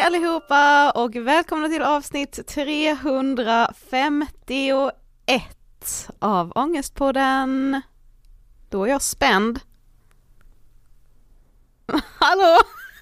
allihopa och välkomna till avsnitt 351 av Ångestpodden. Då är jag spänd. Hallå!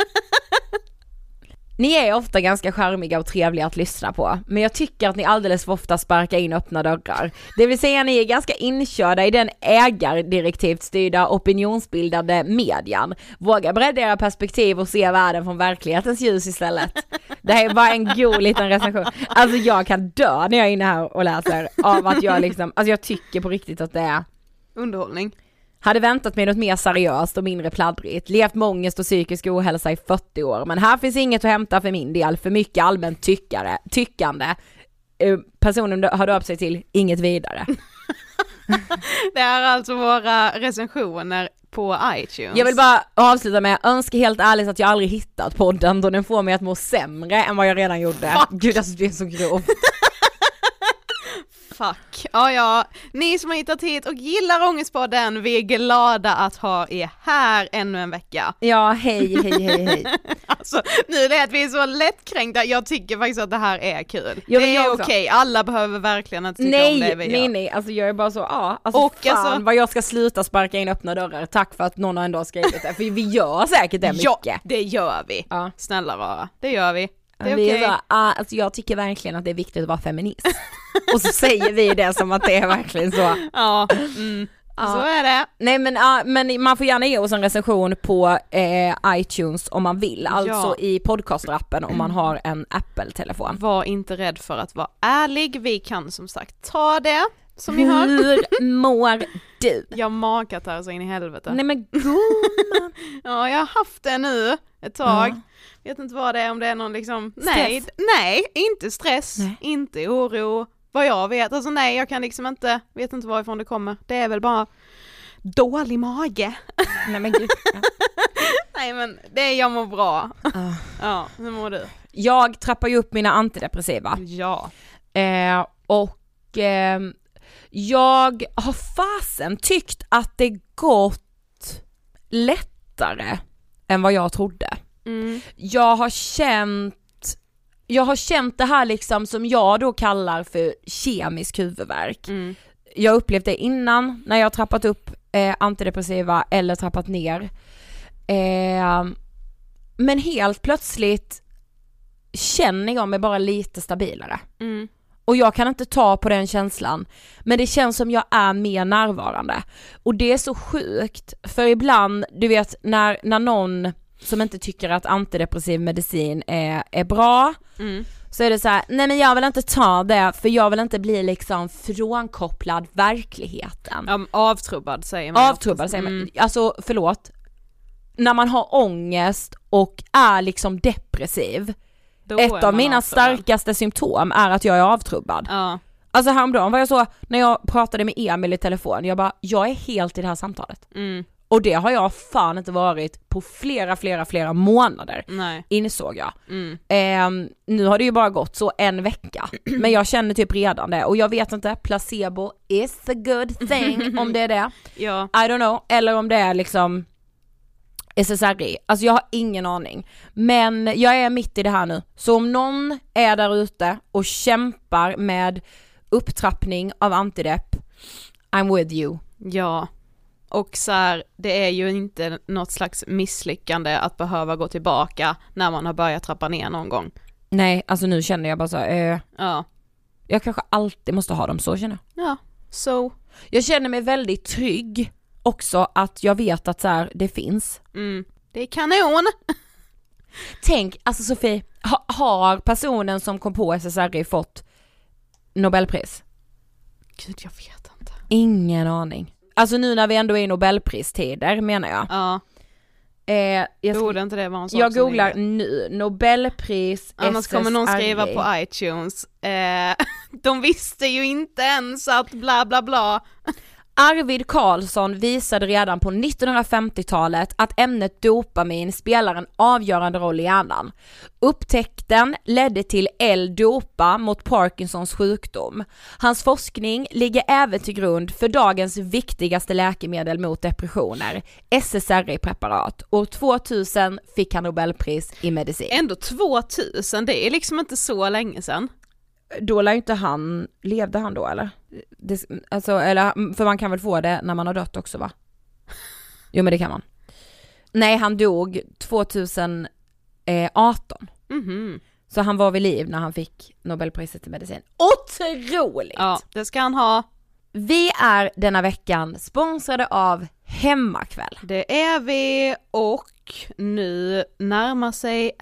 Ni är ofta ganska charmiga och trevliga att lyssna på, men jag tycker att ni alldeles för ofta sparkar in öppna dörrar. Det vill säga ni är ganska inkörda i den ägardirektivt styrda opinionsbildande median. Våga bredda era perspektiv och se världen från verklighetens ljus istället. Det här är bara en god liten recension. Alltså jag kan dö när jag är inne här och läser av att jag liksom, alltså jag tycker på riktigt att det är underhållning. Hade väntat mig något mer seriöst och mindre pladdrigt. Levt med ångest och psykisk ohälsa i 40 år. Men här finns inget att hämta för min del. För mycket allmänt tyckande. Personen har döpt sig till inget vidare. Det är alltså våra recensioner på iTunes. Jag vill bara avsluta med att önska helt ärligt att jag aldrig hittat podden. Då den får mig att må sämre än vad jag redan gjorde. Fuck. Gud, alltså det är så grovt. Fuck. Ja, ni som har hittat hit och gillar Ångestpodden, vi är glada att ha er här ännu en vecka. Ja, hej. Alltså, nu lät vi så lättkränkta. Jag tycker faktiskt att det här är kul. Ja, det är okej. Alla behöver verkligen inte tycka om det vi gör. Nej, alltså jag är bara så, alltså och fan alltså, vad jag ska sluta sparka in öppna dörrar. Tack för att någon har ändå skrivit det, för vi gör säkert det mycket. Ja, det gör vi. Ja. Snälla rara, det gör vi. Det är okej. Alltså jag tycker verkligen att det är viktigt att vara feminist. Och så säger vi det som att det är verkligen så. Ja, så är det. Nej men man får gärna ge oss en recension på iTunes om man vill. Alltså i podcastrappen om man har en Apple-telefon. Var inte rädd för att vara ärlig. Vi kan som sagt ta det. Som ni hör. Hur mår du? Jag har makat här så in i helvete. Nej men gumman. Ja, jag har haft det nu ett tag. Vet inte vad det är, om det är någon liksom stress. Nej, inte stress, inte oro. Vad jag vet, alltså nej, jag kan liksom inte, vet inte varifrån det kommer. Det är väl bara dålig mage. Nej men gud. Nej men jag mår bra. Ja, hur mår du? Jag trappar ju upp mina antidepressiva. Ja. Jag har fasen tyckt att det gått lättare än vad jag trodde. Jag har känt det här liksom som jag då kallar för kemisk huvudvärk. Jag upplevt det innan när jag har trappat upp antidepressiva eller trappat ner. Men helt plötsligt känner jag mig bara lite stabilare. Och jag kan inte ta på den känslan. Men det känns som jag är mer närvarande. Och det är så sjukt. För ibland, du vet, när någon som inte tycker att antidepressiv medicin är bra, så är det så här: nej men jag vill inte ta det för jag vill inte bli liksom frånkopplad verkligheten. Avtrubbad säger man. Säger man. Alltså förlåt. När man har ångest och är liksom depressiv, ett av mina starkaste symptom är att jag är avtrubbad. Alltså häromdagen var jag så, när jag pratade med Emil i telefon, jag är helt i det här samtalet. Och det har jag fan inte varit på flera månader. Nej. Insåg jag. Nu har det ju bara gått så en vecka. Men jag känner typ redan det. Och jag vet inte, placebo is a good thing. Om det är det. Ja. I don't know. Eller om det är liksom SSRI. Alltså jag har ingen aning. Men jag är mitt i det här nu. Så om någon är där ute och kämpar med upptrappning av antidepp, I'm with you. Ja. Och så här, det är ju inte något slags misslyckande att behöva gå tillbaka när man har börjat trappa ner någon gång. Nej, alltså nu känner jag bara så jag kanske alltid måste ha dem, så känner jag. Ja, så. Jag känner mig väldigt trygg också att jag vet att så här, det finns. Det är kanon. Tänk, alltså Sofie, har personen som kom på SSRI fått Nobelpris? Gud, jag vet inte. Ingen aning. Alltså nu när vi ändå är i Nobelpristider menar jag. Ja. Borde inte det vara en sak? Jag googlar nu, Nobelpris annars SSRI. kommer någon skriva på iTunes. De visste ju inte ens att bla bla bla. Arvid Carlsson visade redan på 1950-talet att ämnet dopamin spelar en avgörande roll i hjärnan. Upptäckten ledde till L-dopa mot Parkinsons sjukdom. Hans forskning ligger även till grund för dagens viktigaste läkemedel mot depressioner, SSRI-preparat. År 2000 fick han Nobelpris i medicin. Ändå 2000, det är liksom inte så länge sedan. Då lär inte han, levde han då eller? Eller? För man kan väl få det när man har dött också, va? Jo, men det kan man. Nej, han dog 2018. Så han var vid liv när han fick Nobelpriset i medicin. Otroligt! Ja, det ska han ha. Vi är denna veckan sponsrade av Hemmakväll. Det är vi, och nu närmar sig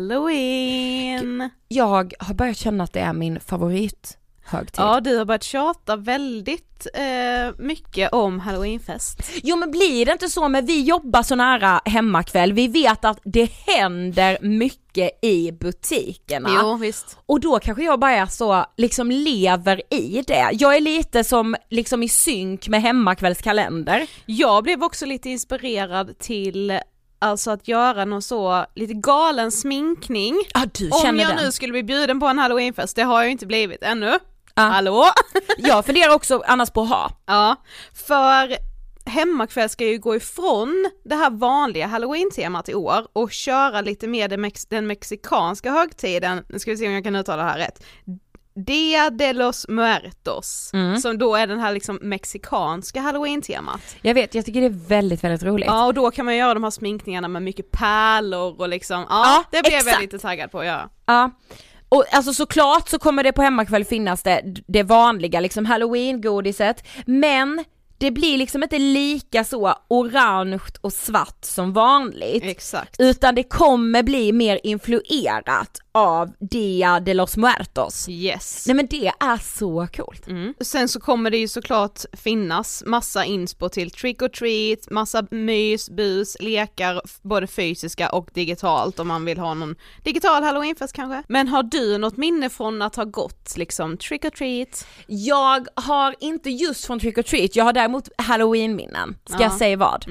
Halloween. Jag har börjat känna att det är min favorithögtid. Ja, du har börjat tjata väldigt mycket om Halloweenfest. Jo, men blir det inte så, men vi jobbar så nära Hemmakväll. Vi vet att det händer mycket i butikerna. Jo, visst. Och då kanske jag bara så liksom lever i det. Jag är lite som liksom i synk med Hemmakvälls kalender. Jag blev också lite inspirerad till alltså att göra någon så lite galen sminkning. Du om känner jag den. Nu skulle bli bjuden på en Halloweenfest, det har jag inte blivit ännu. Hallå? Jag funderar också annars på att ha. Ja, för Hemmakväll ska ju gå ifrån det här vanliga Halloween-temat i år och köra lite mer den mexikanska högtiden. Nu ska vi se om jag kan uttala det här rätt. Dia de los Muertos, som då är den här liksom mexikanska Halloween-temat. Jag vet, jag tycker det är väldigt, väldigt roligt. Ja, och då kan man göra de här sminkningarna med mycket pärlor och liksom, det blev jag lite taggad på att göra. Ja. Och alltså såklart så kommer det på Hemmakväll finnas det vanliga liksom Halloween-godiset, men det blir liksom inte lika så orange och svart som vanligt. Exakt. Utan det kommer bli mer influerat av Dia de los Muertos. Yes. Nej, men det är så coolt. Sen så kommer det ju såklart finnas massa inspo till trick or treat, massa mys, bus, lekar, både fysiska och digitalt om man vill ha någon digital Halloweenfest kanske. Men har du något minne från att ha gått liksom trick or treat? Jag har inte just från trick or treat, jag har däremot Halloween-minnen. Ska jag säga vad?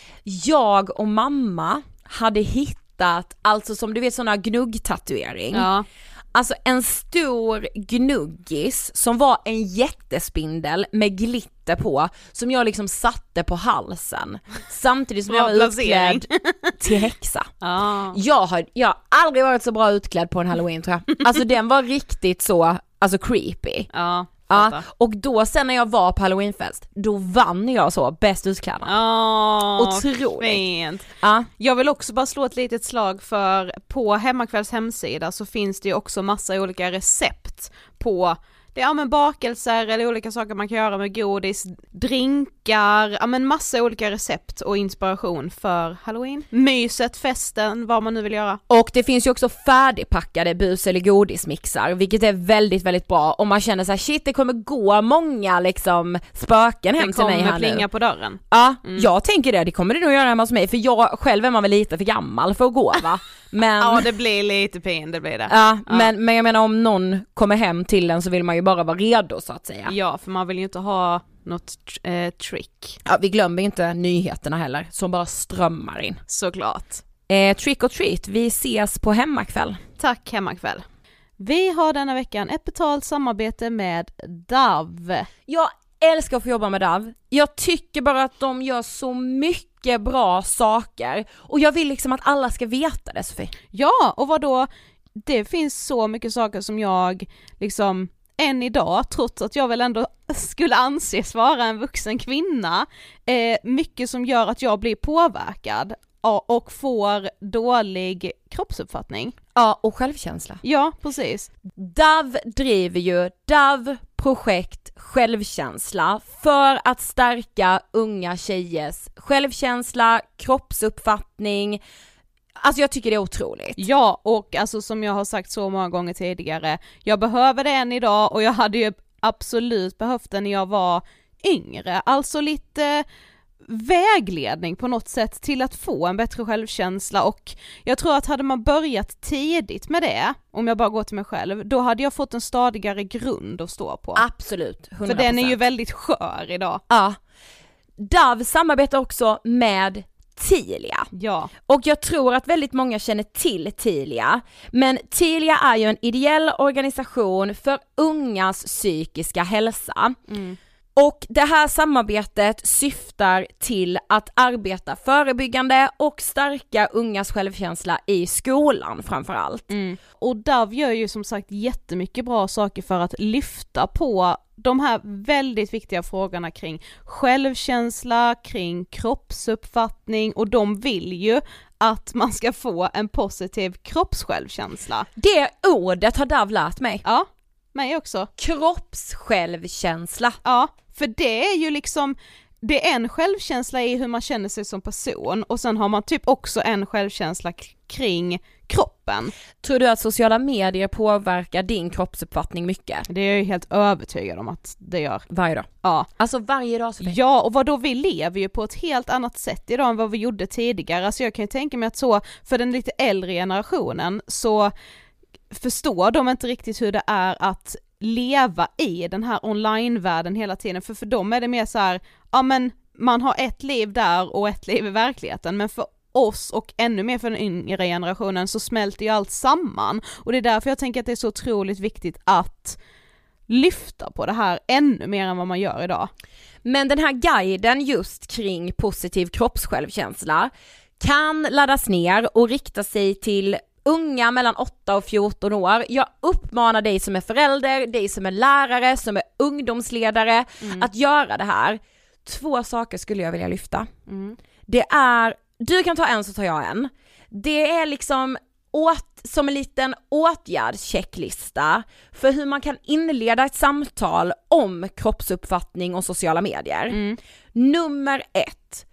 Jag och mamma hade hittat, alltså som du vet, sån här gnugg-tatuering. Ja. Alltså en stor gnuggis som var en jättespindel med glitter på, som jag liksom satte på halsen samtidigt som jag var utklädd till häxa. Jag har aldrig varit så bra utklädd på en Halloween, tror jag. Alltså den var riktigt så, alltså creepy. Ja, och då sen när jag var på Halloweenfest, då vann jag så bäst utklädda. Otroligt. Fint. Jag vill också bara slå ett litet slag för på Hemmakvälls hemsida så finns det ju också massa olika recept på men bakelser eller olika saker man kan göra med godis, drinkar, men massa olika recept och inspiration för Halloween. Myset, festen, vad man nu vill göra. Och det finns ju också färdigpackade bus- eller godismixar, vilket är väldigt, väldigt bra om man känner så här: shit, det kommer gå många liksom spöken hem till mig här nu. Det kommer plinga på dörren. Ja, jag tänker det kommer det nog göra hemma hos mig, för jag själv är man väl lite för gammal för att gå, va? Men... ja, det blir lite pin, det blir det. Ja. Men jag menar, om någon kommer hem till den så vill man ju bara vara redo, så att säga. Ja, för man vill ju inte ha något trick. Ja, vi glömmer inte nyheterna heller, som bara strömmar in. Såklart. Trick or treat, vi ses på Hemmakväll. Tack Hemmakväll. Vi har denna veckan ett betalt samarbete med Dove. Jag älskar att få jobba med Dove. Jag tycker bara att de gör så mycket bra saker. Och jag vill liksom att alla ska veta det, Sofie. Ja, och vadå? Det finns så mycket saker som jag liksom än idag, trots att jag väl ändå skulle anses vara en vuxen kvinna, mycket som gör att jag blir påverkad och får dålig kroppsuppfattning. Ja, och självkänsla. Ja, precis. Dove driver ju Dove projekt självkänsla för att stärka unga tjejers självkänsla, kroppsuppfattning. Alltså jag tycker det är otroligt. Ja, och alltså som jag har sagt så många gånger tidigare, jag behöver det än idag, och jag hade ju absolut behövt det när jag var yngre. Alltså lite vägledning på något sätt till att få en bättre självkänsla, och jag tror att hade man börjat tidigt med det, om jag bara går till mig själv, då hade jag fått en stadigare grund att stå på. Absolut, 100%. För den är ju väldigt skör idag. Ja. Dove samarbetar också med Tilia. Ja. Och jag tror att väldigt många känner till Tilia, men Tilia är ju en ideell organisation för ungas psykiska hälsa. Och det här samarbetet syftar till att arbeta förebyggande och stärka ungas självkänsla i skolan framförallt. Och Dove gör ju som sagt jättemycket bra saker för att lyfta på de här väldigt viktiga frågorna kring självkänsla, kring kroppsuppfattning, och de vill ju att man ska få en positiv kroppssjälvkänsla. Det ordet har Dove lärt mig. Ja, mig också. Kroppssjälvkänsla. Ja, för det är ju liksom, det är en självkänsla i hur man känner sig som person, och sen har man typ också en självkänsla kring kroppen. Tror du att sociala medier påverkar din kroppsuppfattning mycket? Det är jag ju helt övertygad om att det gör. Varje dag? Ja. Alltså varje dag så. Ja, och vadå, vi lever ju på ett helt annat sätt idag än vad vi gjorde tidigare. Alltså jag kan ju tänka mig att så, för den lite äldre generationen så förstår de inte riktigt hur det är att leva i den här online-världen hela tiden, för dem är det mer så här, ja men man har ett liv där och ett liv i verkligheten, men för oss och ännu mer för den yngre generationen så smälter ju allt samman, och det är därför jag tänker att det är så otroligt viktigt att lyfta på det här ännu mer än vad man gör idag. Men den här guiden just kring positiv kroppssjälvkänsla kan laddas ner och rikta sig till unga mellan 8 och 14 år. Jag uppmanar dig som är förälder, dig som är lärare, som är ungdomsledare att göra det här. 2 saker skulle jag vilja lyfta. Det är, du kan ta en så tar jag en. Det är liksom som en liten åtgärdschecklista för hur man kan inleda ett samtal om kroppsuppfattning och sociala medier. Nummer 1.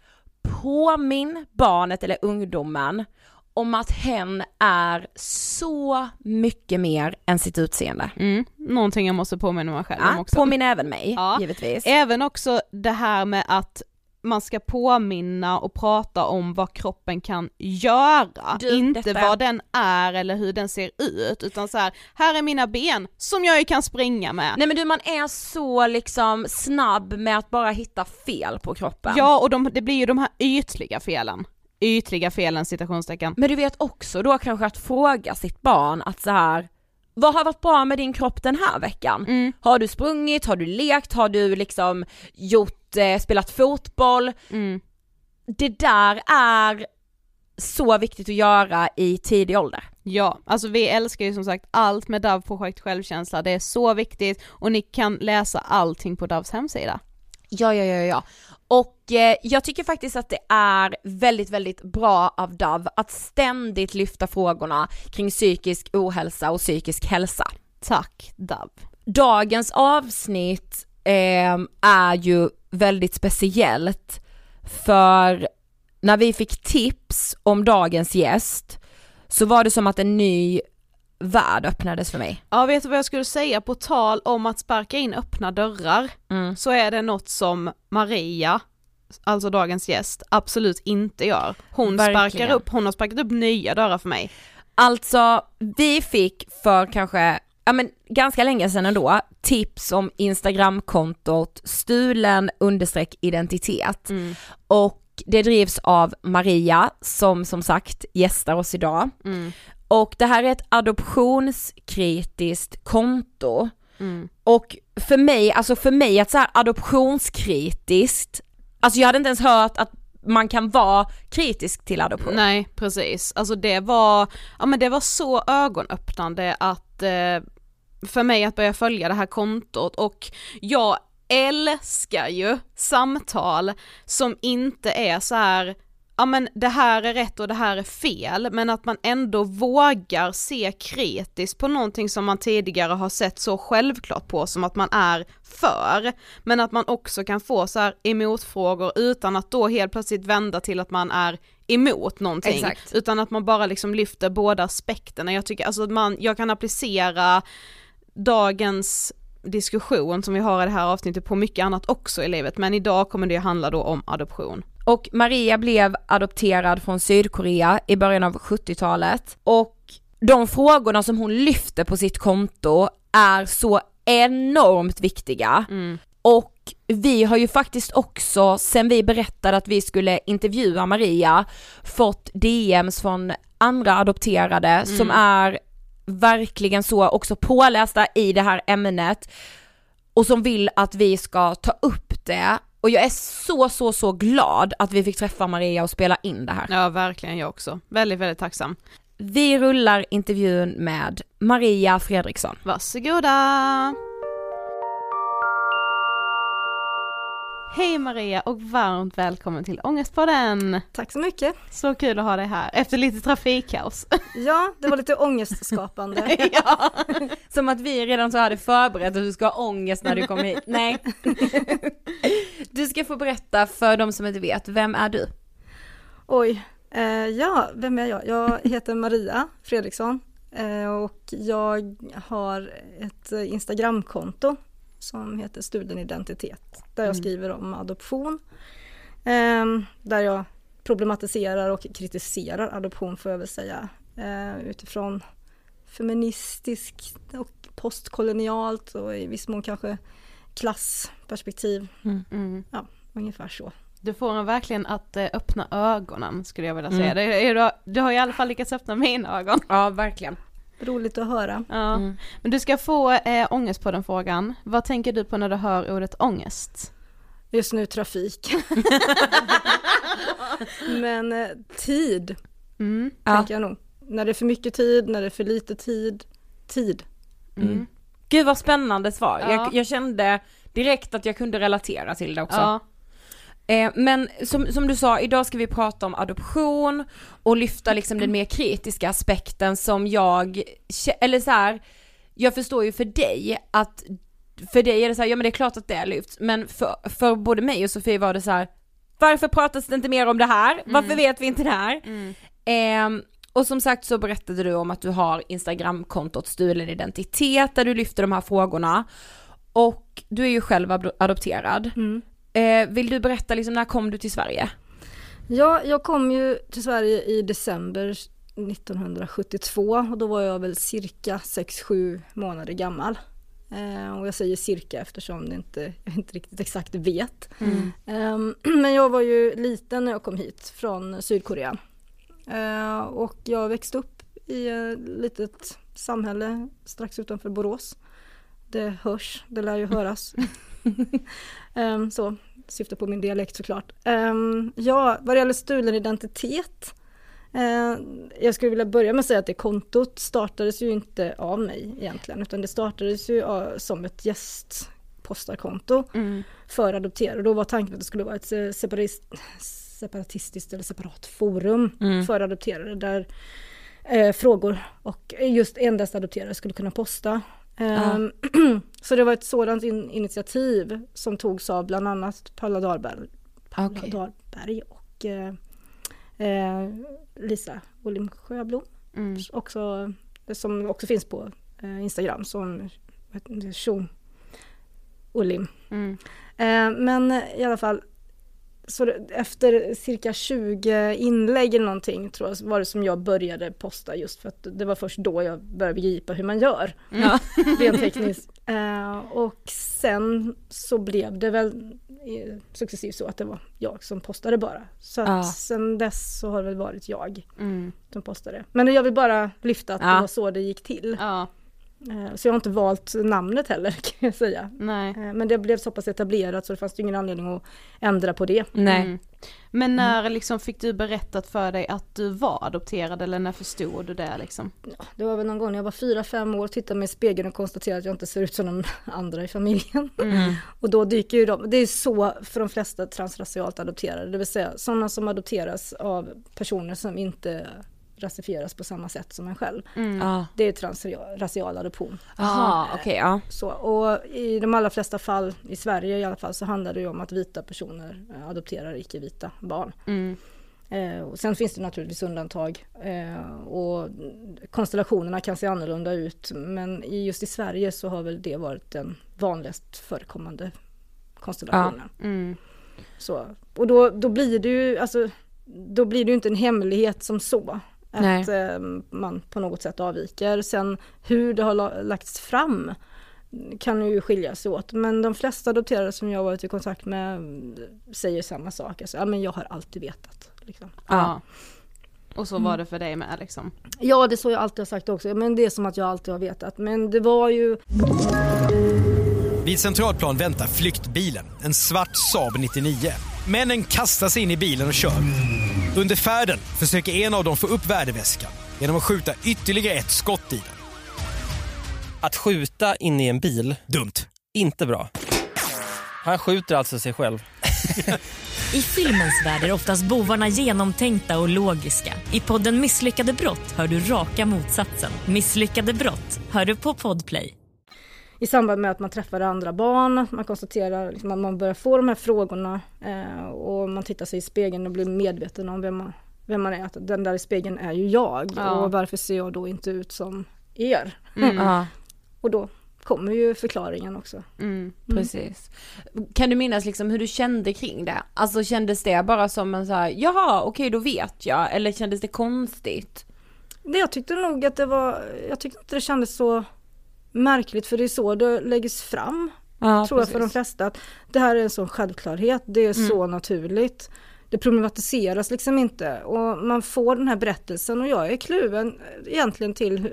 Påminn barnet eller ungdomen om att hen är så mycket mer än sitt utseende. Någonting jag måste påminna mig själv om också. Påminna även mig, givetvis. Även också det här med att man ska påminna och prata om vad kroppen kan göra. Inte vad den är eller hur den ser ut, utan så här är mina ben som jag ju kan springa med. Nej men man är så liksom snabb med att bara hitta fel på kroppen. Ja, och det blir ju de här ytliga felen citationstecken. Men du vet också då kanske att fråga sitt barn att så här, vad har varit bra med din kropp den här veckan? Har du sprungit, har du lekt, har du liksom spelat fotboll? Det där är så viktigt att göra i tidig ålder. Ja, alltså vi älskar ju som sagt allt med Dove projekt självkänsla. Det är så viktigt, och ni kan läsa allting på Doves hemsida. Ja. Och jag tycker faktiskt att det är väldigt, väldigt bra av Dove att ständigt lyfta frågorna kring psykisk ohälsa och psykisk hälsa. Tack Dove. Dagens avsnitt är ju väldigt speciellt, för när vi fick tips om dagens gäst så var det som att en ny värld öppnades för mig. Ja, vet du vad jag skulle säga på tal om att sparka in öppna dörrar? Så är det något som Maria, alltså dagens gäst, absolut inte gör. Hon har sparkat upp nya dörrar för mig. Alltså, vi fick för kanske ganska länge sedan ändå tips om Instagramkontot stulen_identitet. Och det drivs av Maria som sagt gästar oss idag. Och det här är ett adoptionskritiskt konto. Och för mig att så här adoptionskritiskt, alltså jag hade inte ens hört att man kan vara kritisk till adoption. Nej, precis. Alltså det var så ögonöppnande att för mig att börja följa det här kontot, och jag älskar ju samtal som inte är så här, det här är rätt och det här är fel, men att man ändå vågar se kritiskt på någonting som man tidigare har sett så självklart på som att man är för, men att man också kan få så här emotfrågor utan att då helt plötsligt vända till att man är emot någonting. Exakt. Utan att man bara liksom lyfter båda aspekterna. Jag tycker alltså att jag kan applicera dagens diskussion som vi har i det här avsnittet på mycket annat också i livet, men idag kommer det handla då om adoption. Och Maria blev adopterad från Sydkorea i början av 70-talet och de frågorna som hon lyfter på sitt konto är så enormt viktiga. Och vi har ju faktiskt också, sen vi berättade att vi skulle intervjua Maria, fått DMs från andra adopterade som är verkligen så också pålästa i det här ämnet och som vill att vi ska ta upp det. Och jag är så glad att vi fick träffa Maria och spela in det här. Ja, verkligen, jag också. Väldigt, väldigt tacksam. Vi rullar intervjun med Maria Fredriksson. Varsågoda! Hej Maria och varmt välkommen till Ångestpodden. Tack så mycket. Så kul att ha dig här efter lite trafikkaos. Ja, det var lite ångestskapande. Ja. Som att vi redan så hade förberett att du ska ha ångest när du kommer hit. Nej. Du ska få berätta för de som inte vet, vem är du? Oj, ja, vem är jag? Jag heter Maria Fredriksson och jag har ett Instagramkonto som heter Stulen Identitet, där jag skriver om adoption, där jag problematiserar och kritiserar adoption, får jag väl säga, utifrån feministiskt och postkolonialt och i viss mån kanske klassperspektiv. Ja, ungefär så. Du får en verkligen att öppna ögonen, skulle jag vilja säga. Du har i alla fall lyckats öppna mina ögon. Ja, verkligen. Roligt att höra. Ja. Men du ska få ångest på den frågan. Vad tänker du på när du hör ordet ångest? Just nu trafik. Men tid, tänker jag nog. När det är för mycket tid, när det är för lite tid. Gud vad spännande svar. Ja. Jag kände direkt att jag kunde relatera till det också. Ja. Men som du sa, idag ska vi prata om adoption och lyfta liksom den mer kritiska aspekten som jag förstår ju för dig att för dig är det så här, ja men det är klart att det är lyft, men för både mig och Sofie var det så här, varför pratas det inte mer om det här? Varför vet vi inte det här? Och som sagt så berättade du om att du har Instagramkontot Stulen Identitet där du lyfter de här frågorna och du är ju själv adopterad. Vill du berätta liksom, när kom du till Sverige? Ja, jag kom ju till Sverige i december 1972 och då var jag väl cirka 6-7 månader gammal. Och jag säger cirka eftersom jag inte riktigt exakt vet. Men jag var ju liten när jag kom hit från Sydkorea. Och jag växte upp i ett litet samhälle strax utanför Borås. Det hörs, det lär ju höras. Så, syftar på min dialekt såklart. Ja, vad det gäller stulen identitet. Jag skulle vilja börja med att säga att det kontot startades ju inte av mig egentligen, utan det startades ju som ett gästpostarkonto för adopterade. Och då var tanken att det skulle vara ett separatistiskt eller separat forum för adopterade där frågor och just endast adopterade skulle kunna posta. Så det var ett sådant initiativ som togs av bland annat Paula Dahlberg och Lisa Olim Sjöblom också, som också finns på Instagram som Sean Olim. Men i alla fall så efter cirka 20 inlägg eller någonting tror jag var det som jag började posta, just för att det var först då jag började begripa hur man gör rent tekniskt. Och sen så blev det väl successivt så att det var jag som postade bara. Så att sen dess så har det väl varit jag som postade. Men jag vill bara lyfta att det var så det gick till. Så jag har inte valt namnet heller, kan jag säga. Nej. Men det blev så pass etablerat så det fanns ingen anledning att ändra på det. Men när liksom fick du berättat för dig att du var adopterad, eller när förstod du det liksom? Ja, det var väl någon gång när jag var 4-5 år, tittade mig i spegeln och konstaterade att jag inte ser ut som någon andra i familjen. Och då dyker ju det är så för de flesta transracialt adopterade, det vill säga sådana som adopteras av personer som inte rasifieras på samma sätt som en själv. Det är transracial adoption. Så, och i de allra flesta fall, i Sverige i alla fall, så handlar det ju om att vita personer adopterar icke-vita barn. Och sen finns det naturligtvis undantag och konstellationerna kan se annorlunda ut, men just i Sverige så har väl det varit den vanligast förekommande konstellationen. Ja. Så, och då blir det ju då blir det ju inte en hemlighet som så att man på något sätt avviker. Sen hur det har lagts fram kan ju skilja sig åt, men de flesta adopterade som jag har varit i kontakt med säger samma sak. Alltså, men jag har alltid vetat. Liksom. Ja. Och så var det för dig med liksom. Ja, det är så jag alltid har sagt också. Men det är som att jag alltid har vetat. Men det var ju... Vid Centralplan väntar flyktbilen, en svart Saab 99. Männen kastar sig in i bilen och kör. Under färden försöker en av dem få upp värdeväskan genom att skjuta ytterligare ett skott i den. Att skjuta in i en bil, Dumt. inte bra. Han skjuter alltså sig själv. I filmens värld är oftast bovarna genomtänkta och logiska. I podden Misslyckade brott hör du raka motsatsen. Misslyckade brott hör du på Podplay. I samband med att man träffar andra barn, man konstaterar liksom att man börjar få de här frågorna och man tittar sig i spegeln och blir medveten om vem man är. Att den där i spegeln är ju jag. Ja. Och varför ser jag då inte ut som er? Ja. Och då kommer ju förklaringen också. Precis. Kan du minnas liksom hur du kände kring det? Alltså kändes det bara som en så här, jaha, okej, då vet jag. Eller kändes det konstigt? Jag tyckte nog att jag tyckte inte det kändes så märkligt, för det är så det läggs fram. Ja, tror jag för de flesta. Att det här är en sån självklarhet. Det är så naturligt. Det problematiseras liksom inte. Och man får den här berättelsen och jag är kluven egentligen till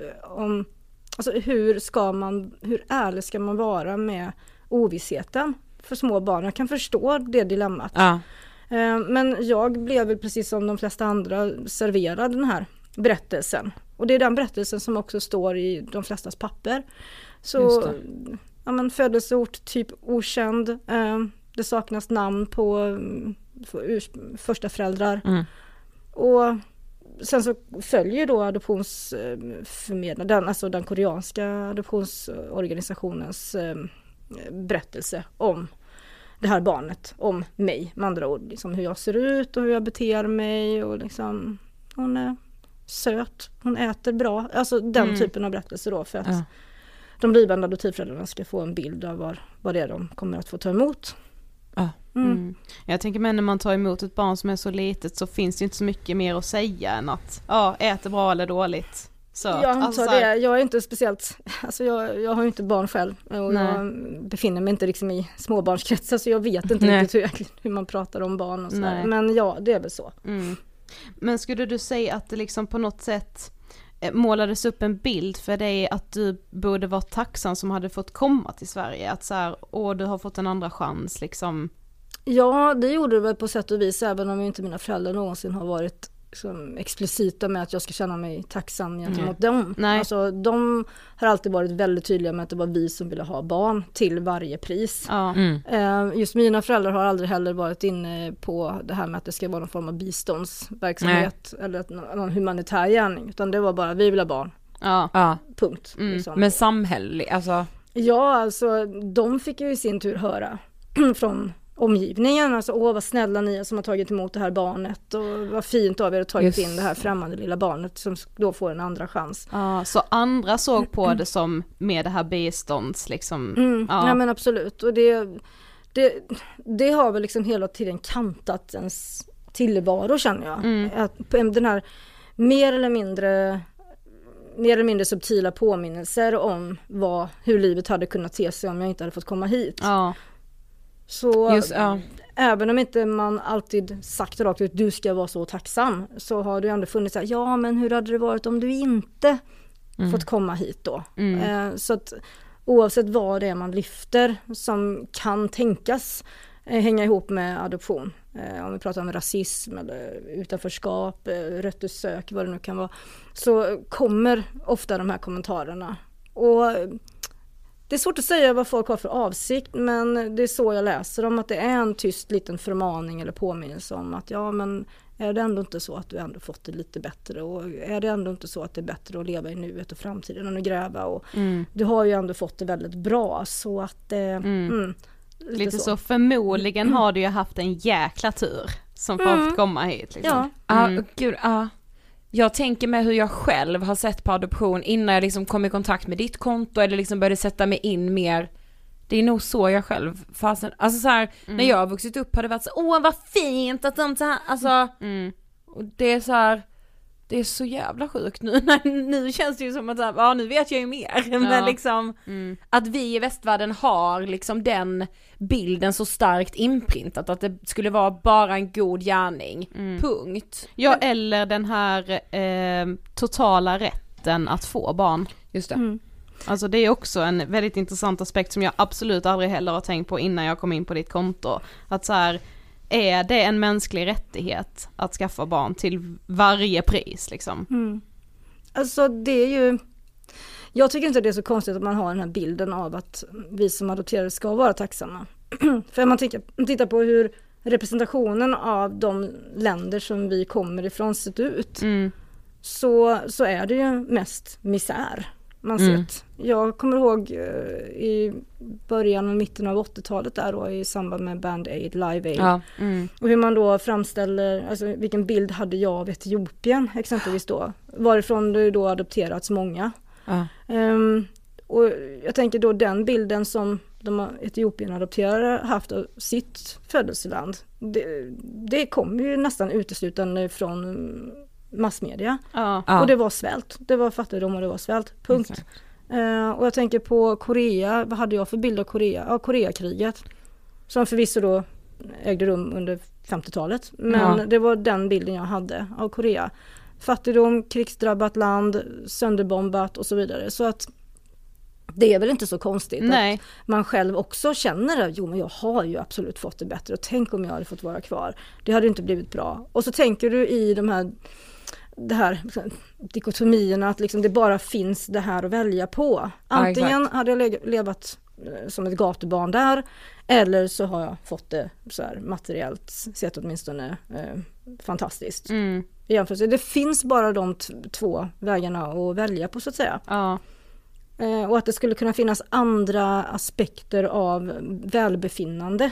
hur ärlig ska man vara med ovissheten för små barn. Jag kan förstå det dilemmat. Ja. Men jag blev väl precis som de flesta andra serverad den här berättelsen. Och det är den berättelsen som också står i de flestas papper. Så födelseort typ okänd. Det saknas namn på första föräldrar. Och sen så följer då adoptionsförmedlaren, alltså den koreanska adoptionsorganisationens berättelse om det här barnet, om mig med andra ord, liksom hur jag ser ut och hur jag beter mig och liksom hon är söt, hon äter bra, alltså den typen av berättelse då, för att de blivande adoptivföräldrarna ska få en bild av vad det är de kommer att få ta emot. Jag tänker, men när man tar emot ett barn som är så litet så finns det inte så mycket mer att säga än att äter bra eller dåligt. Så, jag antar det. Jag är inte speciellt, alltså jag har ju inte barn själv och jag befinner mig inte liksom i småbarnskretsar, så jag vet inte riktigt hur man pratar om barn och sådär. Men ja, det är väl så. Men skulle du säga att det liksom på något sätt målades upp en bild för dig att du borde vara tacksam som hade fått komma till Sverige? Att så här, du har fått en andra chans liksom. Ja, det gjorde det väl på sätt och vis, även om inte mina föräldrar någonsin har varit liksom explicita med att jag ska känna mig tacksam gentemot dem. Alltså, de har alltid varit väldigt tydliga med att det var vi som ville ha barn till varje pris. Just mina föräldrar har aldrig heller varit inne på det här med att det ska vara någon form av biståndsverksamhet eller någon humanitär gärning, utan det var bara vi vill ha barn. Punkt. Liksom. Men samhälleligt, alltså? Ja, alltså de fick ju i sin tur höra från omgivningen, alltså vad snälla ni som har tagit emot det här barnet och vad fint av er att tagit in det här främmande lilla barnet som då får en andra chans. Så andra såg på det som med det här bistånds liksom. Ja men absolut, och det har väl liksom hela tiden kantat ens tillvaro, känner jag. Att den här mer eller mindre subtila påminnelser om hur livet hade kunnat te sig om jag inte hade fått komma hit. Så även om inte man alltid sagt rakt ut du ska vara så tacksam, så har det ändå funnits så här, men hur hade det varit om du inte fått komma hit då? Så att oavsett vad det är man lyfter som kan tänkas hänga ihop med adoption, om vi pratar om rasism eller utanförskap, röttersök, vad det nu kan vara, så kommer ofta de här kommentarerna. Och det är svårt att säga vad folk har för avsikt, men det är så jag läser om, att det är en tyst liten förmaning eller påminnelse om att men är det ändå inte så att du ändå fått det lite bättre, och är det ändå inte så att det är bättre att leva i nuet och framtiden än att gräva, och du har ju ändå fått det väldigt bra, så att lite så. Förmodligen har du ju haft en jäkla tur som får komma hit liksom. Gud, jag tänker med hur jag själv har sett på adoption innan jag liksom kom i kontakt med ditt konto eller liksom började sätta mig in mer. Det är nog så jag själv fasen. Alltså så här, när jag har vuxit upp har det varit så, vad fint att de så här, alltså och det är så här, det är så jävla sjukt nu känns det ju som att nu vet jag ju mer, men liksom att vi i västvärlden har liksom den bilden så starkt inprintat att det skulle vara bara en god gärning, punkt. Ja, eller den här totala rätten att få barn. Just det. Alltså det är också en väldigt intressant aspekt som jag absolut aldrig heller har tänkt på innan jag kom in på ditt konto. Att så här, är det en mänsklig rättighet att skaffa barn till varje pris liksom? Alltså det är ju, jag tycker inte det är så konstigt att man har den här bilden av att vi som adopterade ska vara tacksamma. För om man tittar på hur representationen av de länder som vi kommer ifrån sett ut, så är det ju mest misär man sett. Jag kommer ihåg i början och mitten av 80-talet där då, i samband med Band Aid, Live Aid. Och hur man då framställer, alltså vilken bild hade jag av Etiopien exempelvis då, varifrån det då adopterats många. Och jag tänker då den bilden som de Etiopien-adopterade haft av sitt födelseland, det kommer ju nästan uteslutande från massmedia. Och det var svält. Det var fattigdom och det var svält. Punkt. Och jag tänker på Korea. Vad hade jag för bild av Korea? Ja, Koreakriget. Som förvisso då ägde rum under 50-talet. Men det var den bilden jag hade av Korea. Fattigdom, krigsdrabbat land, sönderbombat och så vidare. Så att det är väl inte så konstigt att man själv också känner att men jag har ju absolut fått det bättre. Och tänk om jag hade fått vara kvar. Det hade inte blivit bra. Och så tänker du i det här dikotomierna att liksom det bara finns det här att välja på. Antingen hade jag levat som ett gatubarn där, eller så har jag fått det så här materiellt sett åtminstone fantastiskt. Det finns bara de två vägarna att välja på så att säga. Och att det skulle kunna finnas andra aspekter av välbefinnande.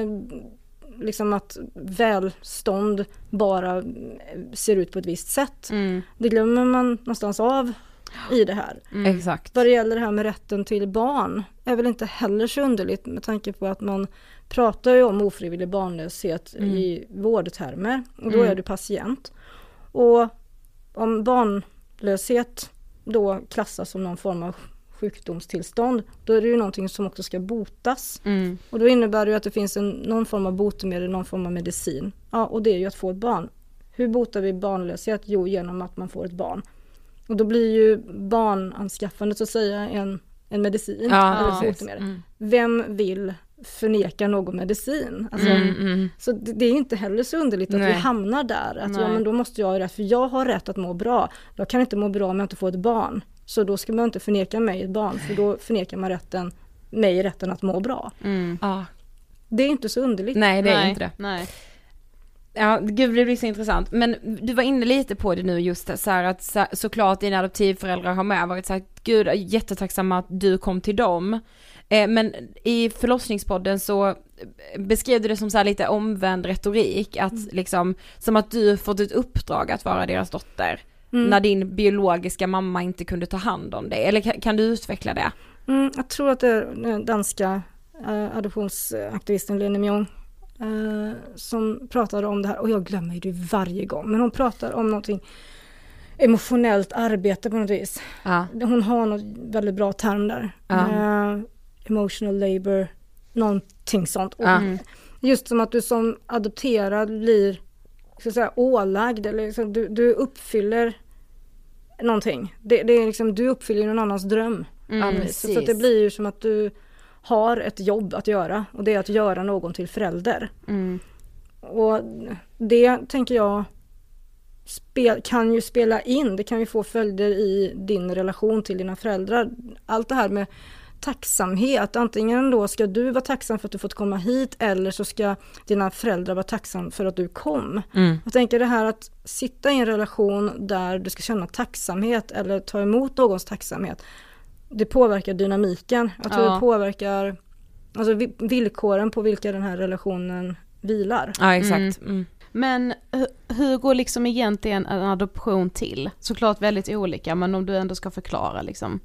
Liksom att välstånd bara ser ut på ett visst sätt. Det glömmer man någonstans av i det här. Exakt. Vad det gäller det här med rätten till barn är väl inte heller så underligt med tanke på att man pratar ju om ofrivillig barnlöshet i vårdtermer. Och då är du patient. Och om barnlöshet då klassas som någon form av sjukdomstillstånd, då är det ju någonting som också ska botas. Och då innebär det ju att det finns någon form av botemedel, någon form av medicin. Ja, och det är ju att få ett barn. Hur botar vi barnlöshet? Jo, genom att man får ett barn. Och då blir ju barnanskaffandet så att säga en medicin eller ett botemedel. Vem vill förneka någon medicin? Alltså, så det är inte heller så underligt att vi hamnar där. Att men då måste jag ha rätt, för jag har rätt att må bra. Jag kan inte må bra om jag inte får ett barn. Så då ska man inte förneka mig ett barn, för då förnekar man mig rätten att må bra. Det är inte så underligt. Nej, det är inte det. Nej. Ja, gud, det blir så intressant. Men du var inne lite på det nu just så här att såklart dina adoptivföräldrar har med varit så här, gud, jättetacksamma att du kom till dem. Men i förlossningspodden så beskrev du det som så här lite omvänd retorik, att liksom som att du fått ett uppdrag att vara deras dotter. När din biologiska mamma inte kunde ta hand om det. Eller kan du utveckla det? Jag tror att det är den danska adoptionsaktivisten Lene Myong som pratade om det här. Och jag glömmer ju det varje gång. Men hon pratar om någonting emotionellt arbete på något vis. Hon har något väldigt bra term där. Emotional labor, någonting sånt. Och just som att du som adopterad blir så att säga ålagd, eller liksom, du uppfyller någonting. Det är liksom, du uppfyller någon annans dröm. Så att det blir ju som att du har ett jobb att göra, och det är att göra någon till förälder. Och det tänker jag kan ju spela in, det kan ju få följder i din relation till dina föräldrar. Allt det här med tacksamhet, antingen då ska du vara tacksam för att du fått komma hit, eller så ska dina föräldrar vara tacksam för att du kom. Jag tänker det här att sitta i en relation där du ska känna tacksamhet eller ta emot någons tacksamhet, det påverkar dynamiken. Jag tror det påverkar alltså villkoren på vilka den här relationen vilar. Ja, exakt. Men hur går liksom egentligen en adoption till? Såklart väldigt olika, men om du ändå ska förklara liksom.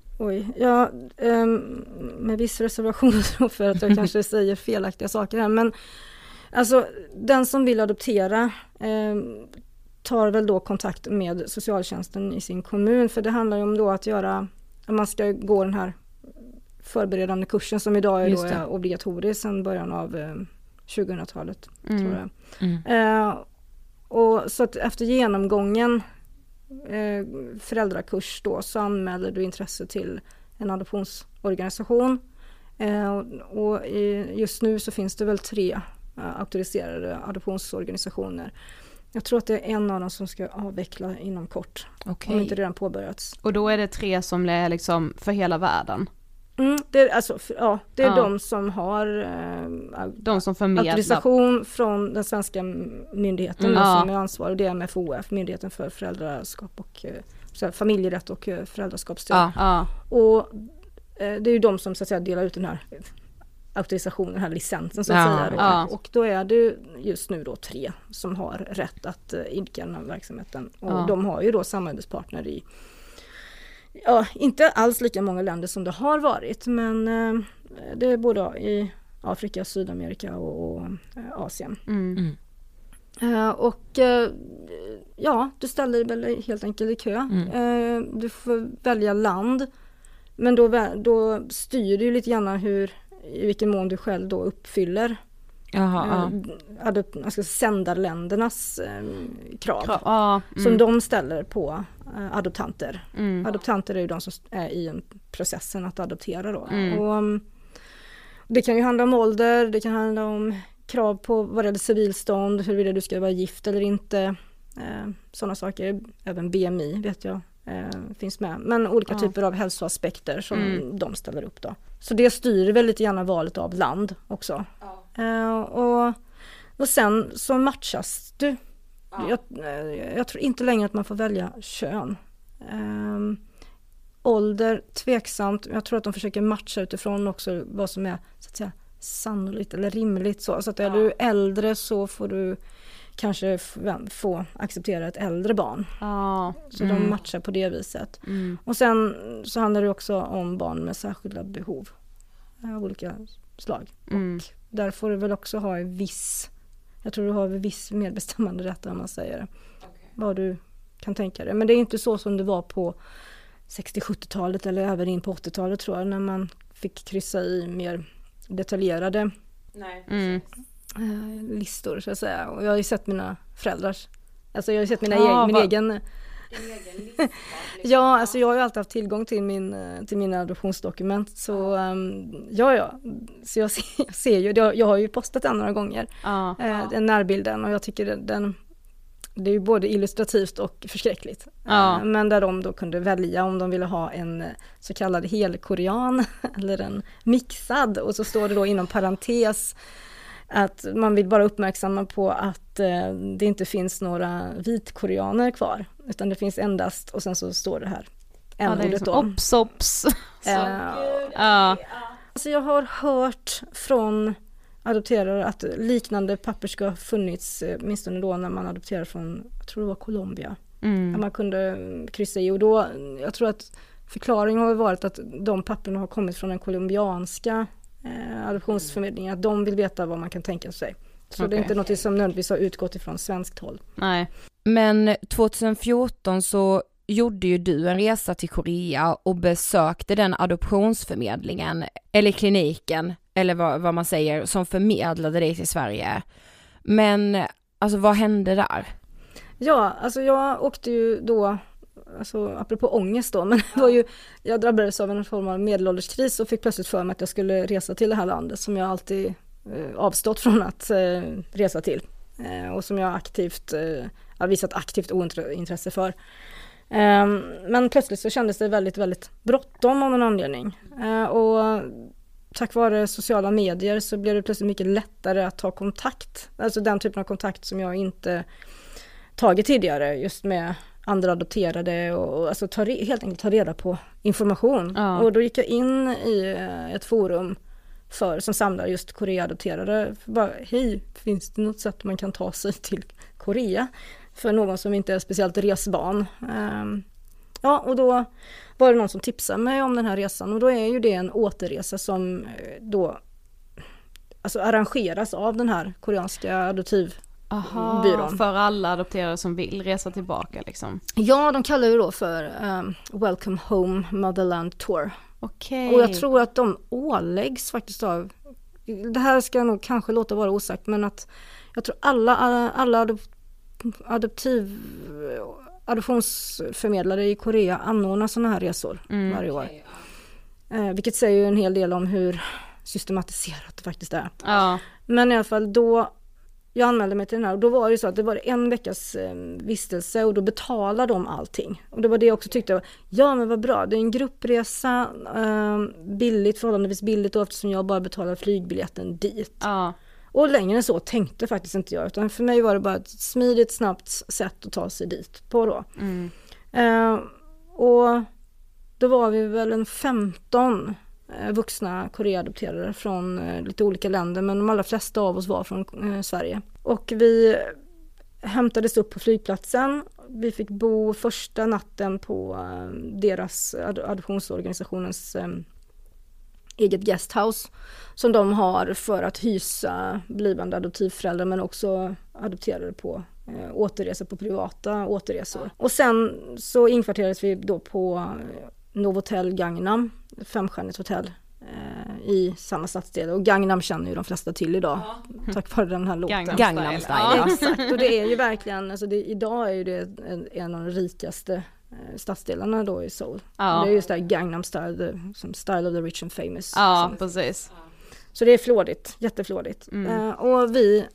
Med viss reservation för att jag kanske säger felaktiga saker här, men alltså den som vill adoptera tar väl då kontakt med socialtjänsten i sin kommun, för det handlar ju om då att man ska gå den här förberedande kursen som idag är obligatorisk sedan början av 2000-talet tror jag. Och så att efter genomgången föräldrakurs då så anmäler du intresse till en adoptionsorganisation och just nu så finns det väl 3 auktoriserade adoptionsorganisationer. Jag tror att det är en av dem som ska avveckla inom kort. Om inte redan påbörjats. Och då är det 3 som är liksom för hela världen? Det är de som har de som förmedlar. Auktorisation från den svenska myndigheten som är ansvarig. Det är MFOF, Myndigheten för föräldraskap och familjerätt och föräldraskapsstöd. Och det är ju de som så att säga delar ut den här auktorisationen, den här licensen så att säga. Och då är det just nu då 3 som har rätt att idka den här verksamheten. Och de har ju då samarbetspartner i inte alls lika många länder som det har varit, men det är både i Afrika, Sydamerika och Asien. Du ställer dig väl helt enkelt i kö. Du får välja land, men då styr du ju lite grann i vilken mån du själv då uppfyller sändarländernas krav som de ställer på adoptanter. Adoptanter är ju de som är i processen att adoptera då. Och det kan ju handla om ålder, det kan handla om krav på vad är det civilstånd, huruvida du ska vara gift eller inte. Sådana saker, även BMI vet jag finns med. Men olika typer av hälsoaspekter som de ställer upp då. Så det styr väl lite grann valet av land också. Och sen så matchas du. Jag tror inte längre att man får välja kön. Ålder, tveksamt. Jag tror att de försöker matcha utifrån också vad som är så att säga sannolikt eller rimligt. Så att är du äldre så får du kanske få acceptera ett äldre barn. Så de matchar på det viset. Och sen så handlar det också om barn med särskilda behov av olika slag. Och där får du väl också ha jag tror du har viss medbestämmande rätt om man säger det. Vad du kan tänka dig. Men det är inte så som det var på 60-70-talet eller även in på 80-talet tror jag, när man fick kryssa i mer detaljerade listor så att säga. Och jag har ju sett mina föräldrars, alltså jag har ju sett min egen ja, alltså jag har ju alltid haft tillgång till mina adoptionsdokument så så jag ser ju, jag har ju postat den några gånger den närbilden, och jag tycker det är ju både illustrativt och förskräckligt. Men där de då kunde välja om de ville ha en så kallad helkorean eller en mixad, och så står det då inom parentes att man vill bara uppmärksamma på att det inte finns några vitkoreaner kvar, utan det finns endast, och sen så står det här ordet då. Ops. Alltså jag har hört från adopterare att liknande papper ska ha funnits åtminstone då när man adopterar från, jag tror det var Colombia. Man kunde kryssa i, och då, jag tror att förklaringen har varit att de papperna har kommit från den colombianska adoptionsförmedlingen, att de vill veta vad man kan tänka sig. Så det är inte något som nödvändigtvis har utgått ifrån svenskt håll. Nej. Men 2014 så gjorde ju du en resa till Korea och besökte den adoptionsförmedlingen eller kliniken eller vad man säger som förmedlade dig till Sverige. Men alltså vad hände där? Ja, alltså jag åkte ju då, alltså apropå ångest då, men det var ju, jag drabbades av en form av medelålderskris och fick plötsligt för mig att jag skulle resa till det här landet som jag alltid avstått från att resa till och som jag har visat aktivt ointresse för. Men plötsligt så kändes det väldigt, väldigt bråttom av en anledning. Och tack vare sociala medier så blev det plötsligt mycket lättare att ta kontakt. Alltså den typen av kontakt som jag inte tagit tidigare, just med andra adopterade och alltså helt enkelt ta reda på information. Och då gick jag in i ett forum som samlar just Korea-adopterade. Bara, hej, finns det något sätt man kan ta sig till Korea för någon som inte är speciellt resvan. Ja, och då var det någon som tipsade mig om den här resan och då är ju det en återresa som då alltså arrangeras av den här koreanska adoptivbyrån. För alla adopterade som vill resa tillbaka liksom. Ja, de kallar det då för Welcome Home Motherland Tour. Okej. Och jag tror att de åläggs faktiskt av, det här ska nog kanske låta vara osagt, men att jag tror alla adoptionsförmedlare i Korea anordnar sådana här resor varje år. Vilket säger ju en hel del om hur systematiserat det faktiskt är. Ja. Men i alla fall då jag anmälde mig till den här och då var det så att det var en veckas vistelse och då betalade de allting. Och det var det jag också tyckte, ja men vad bra, det är en gruppresa, förhållandevis billigt då, eftersom jag bara betalade flygbiljetten dit. Ja. Och längre än så tänkte faktiskt inte jag, utan för mig var det bara ett smidigt, snabbt sätt att ta sig dit på då. Och då var vi väl en 15 vuxna koreadopterade från lite olika länder, men de allra flesta av oss var från Sverige. Och vi hämtades upp på flygplatsen. Vi fick bo första natten på deras adoptionsorganisationens eget guesthouse som de har för att hysa blivande adoptivföräldrar men också adopterade på återresor på privata återresor. Och sen så inkvarterades vi då på Novotel Gangnam, 5-stjärnigt hotell i samma stadsdel. Och Gangnam känner ju de flesta till idag tack vare den här låten. Gangnam Style. Ja, exakt. Och det är ju verkligen, alltså idag är ju det en av de rikaste stadsdelarna då i Seoul. Ja. Det är just det här Gangnam Style, som Style of the Rich and Famous. Ja, liksom. precis. Så det är flådigt, jätteflådigt. Och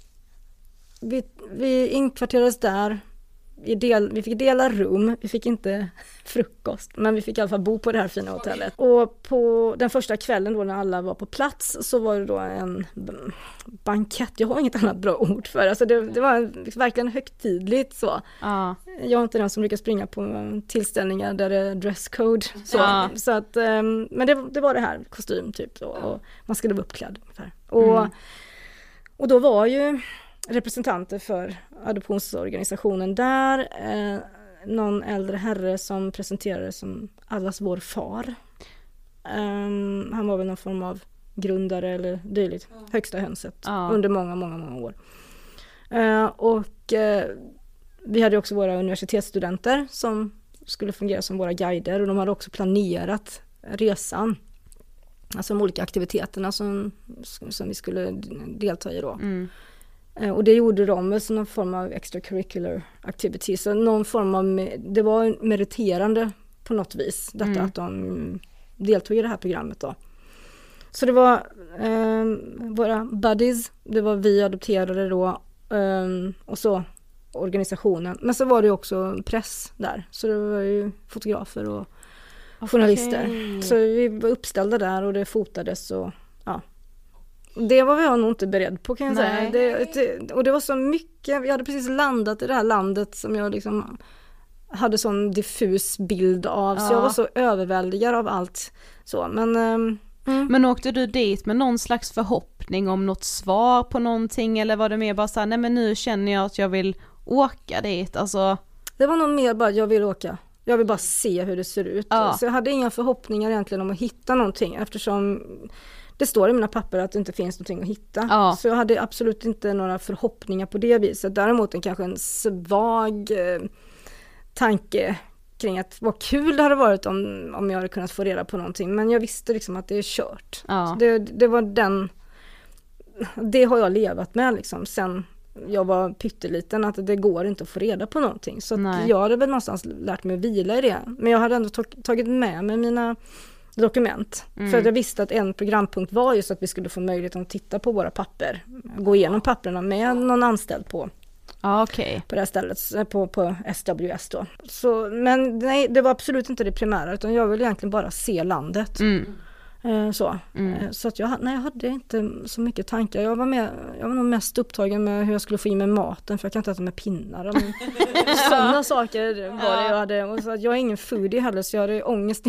vi inkvarterades där. Vi fick dela rum, vi fick inte frukost, men vi fick i alla fall bo på det här fina hotellet. Och på den första kvällen då när alla var på plats så var det då en bankett, jag har inget annat bra ord för, alltså det var verkligen högtidligt så. Ja. Jag är inte den som brukar springa på tillställningar där det är dresscode så, så att, men det var det här kostym typ då, och man skulle vara uppklädd ungefär. Och då var ju representanter för adoptionsorganisationen där, någon äldre herre som presenterades som allas vår far. Han var väl någon form av grundare eller dylikt, högsta hönset under många år. Och vi hade också våra universitetsstudenter som skulle fungera som våra guider och de hade också planerat resan. Alltså de olika aktiviteterna som vi skulle delta i då. Och det gjorde de som någon form av extracurricular activity. Så någon form av, det var meriterande på något vis. Detta att de deltog i det här programmet då. Så det var våra buddies, det var vi adopterade då. Och så organisationen. Men så var det också press där. Så det var ju fotografer och journalister. Så vi var uppställda där och det fotades och ja. Det var jag nog inte beredd på kan jag säga. Och det var så mycket, jag hade precis landat i det här landet som jag liksom hade sån diffus bild av. Så jag var så överväldigad av allt så. Men åkte du dit med någon slags förhoppning om något svar på någonting eller var det mer bara så här, nej men nu känner jag att jag vill åka dit, alltså? Det var nog mer bara jag vill åka. Jag vill bara se hur det ser ut. Så jag hade inga förhoppningar egentligen om att hitta någonting eftersom det står i mina papper att det inte finns någonting att hitta. Så jag hade absolut inte några förhoppningar på det viset. Däremot kanske en svag tanke kring att vad kul det hade varit om jag hade kunnat få reda på någonting. Men jag visste liksom att det är kört. Det var det har jag levat med liksom sen jag var pytteliten, att det går inte att få reda på någonting. Så att jag hade väl någonstans lärt mig att vila i det. Men jag hade ändå tagit med mig mina dokument. För att jag visste att en programpunkt var just att vi skulle få möjlighet att titta på våra papper. Gå igenom papperna med någon anställd på det här stället, på SWS då. Så, men nej, det var absolut inte det primära utan jag ville egentligen bara se landet. Så att jag hade inte så mycket tankar. Jag var nog mest upptagen med hur jag skulle få in med maten, för jag kan inte äta med pinnar. Sådana saker var det jag hade. Och så att jag är ingen foodie heller, så jag hade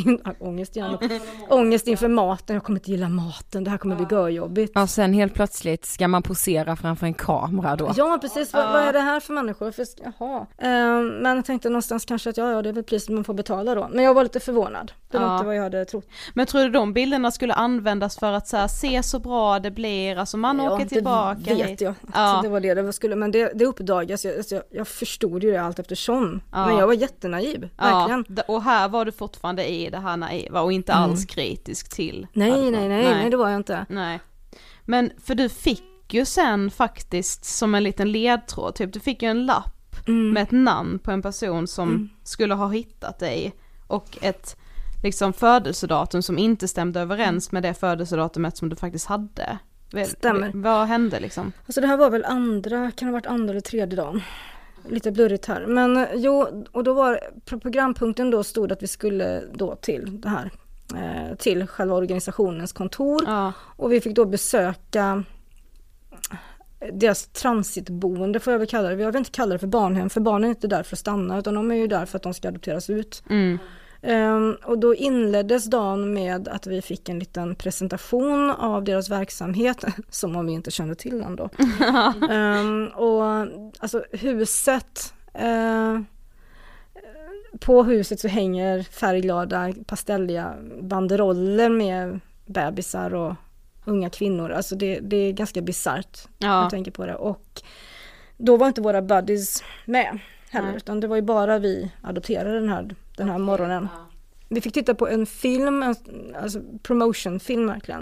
ångest inför maten. Jag kommer inte gilla maten, det här kommer bli görjobbigt. Ja, sen helt plötsligt ska man posera framför en kamera då. Ja, precis. Vad är det här för människor? Men jag tänkte någonstans kanske att det är väl priset man får betala då. Men jag var lite förvånad. Det var inte vad jag hade trott. Men tror du de bilderna skulle användas för att så här, se så bra det blir? Alltså man åker tillbaka. Det vet jag. Alltså, det var det skulle. Men det uppdagas. Jag förstod ju det allt eftersom. Men jag var jättenaiv. Verkligen. Ja, och här var du fortfarande i det här naiva och inte alls kritisk till. Nej, det var jag inte. Nej. Men för du fick ju sen faktiskt som en liten ledtråd. Typ, du fick ju en lapp med ett namn på en person som skulle ha hittat dig. Och ett liksom födelsedatum som inte stämde överens med det födelsedatumet som du faktiskt hade. Stämmer. Vad hände liksom? Alltså det här var väl kan ha varit andra eller tredje dagen. Lite blurrigt här. Men och då var programpunkten då stod att vi skulle då till det här. Till själva organisationens kontor. Ja. Och vi fick då besöka deras transitboende, får jag väl kalla det. Jag vill inte kalla det för barnhem, för barnen är inte där för att stanna, utan de är ju där för att de ska adopteras ut. Och då inleddes dagen med att vi fick en liten presentation av deras verksamhet, som om vi inte kände till den då. Och alltså huset, på huset så hänger färgglada, pastelliga banderoller med bebisar och unga kvinnor. Alltså det är ganska bizarrt när jag tänker på det. Och då var inte våra buddies med heller, utan det var ju bara vi adopterade den här morgonen. Vi fick titta på en film, alltså promotionfilm verkligen,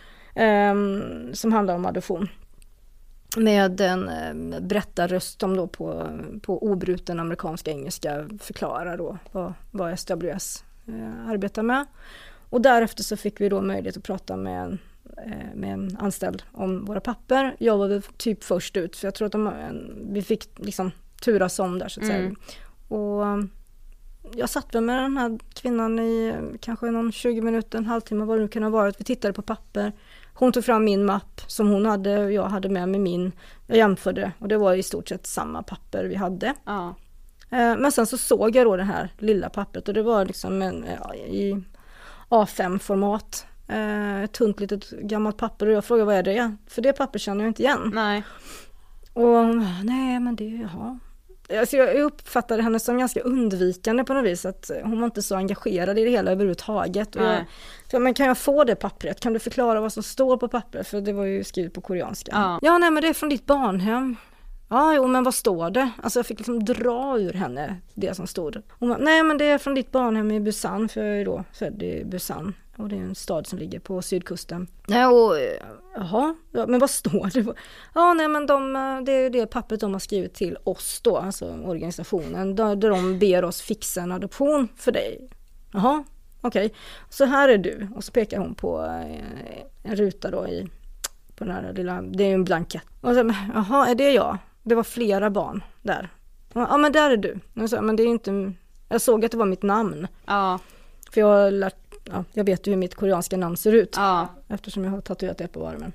som handlar om adoption. Med en berättarröst som då på obruten amerikansk engelska förklarar då vad SWS arbetar med. Och därefter så fick vi då möjlighet att prata med en anställd om våra papper. Jag var väl typ först ut, för jag tror att vi fick liksom turas om där så att säga. Och jag satt väl med den här kvinnan i kanske någon 20 minuter, en halvtimme, vad det nu kan ha varit. Vi tittade på papper. Hon tog fram min mapp som hon hade och jag hade med mig min. Jag jämförde och det var i stort sett samma papper vi hade. Men sen så såg jag då det här lilla pappret och det var liksom i A5-format. Ett tunt litet gammalt papper och jag frågade vad är det? För det papper känner jag inte igen. Nej. Och nej men det, alltså jag uppfattade henne som ganska undvikande på något vis, att hon var inte så engagerad i det hela överhuvudtaget. Och men kan jag få det pappret? Kan du förklara vad som står på pappret? För det var ju skrivet på koreanska. Ja, nej men det är från ditt barnhem. Ja, jo, men vad står det? Alltså jag fick liksom dra ur henne det som stod. Hon bara, nej men det är från ditt barnhem i Busan, för jag är då född i Busan. Och det är en stad som ligger på sydkusten. Nej, och jaha, men vad står det? Ja, nej men det är det pappret de har skrivit till oss då, alltså organisationen, där de ber oss fixa en adoption för dig. Jaha, okej. Så här är du. Och så pekar hon på en ruta då på den här lilla, det är ju en blankett. Och så, jaha, är det jag? Det var flera barn där. Ja, men där är du. Och så, men det är inte, jag såg att det var mitt namn. Ja. För jag vet ju hur mitt koreanska namn ser ut. Ja. Eftersom jag har tatuerat det på armen.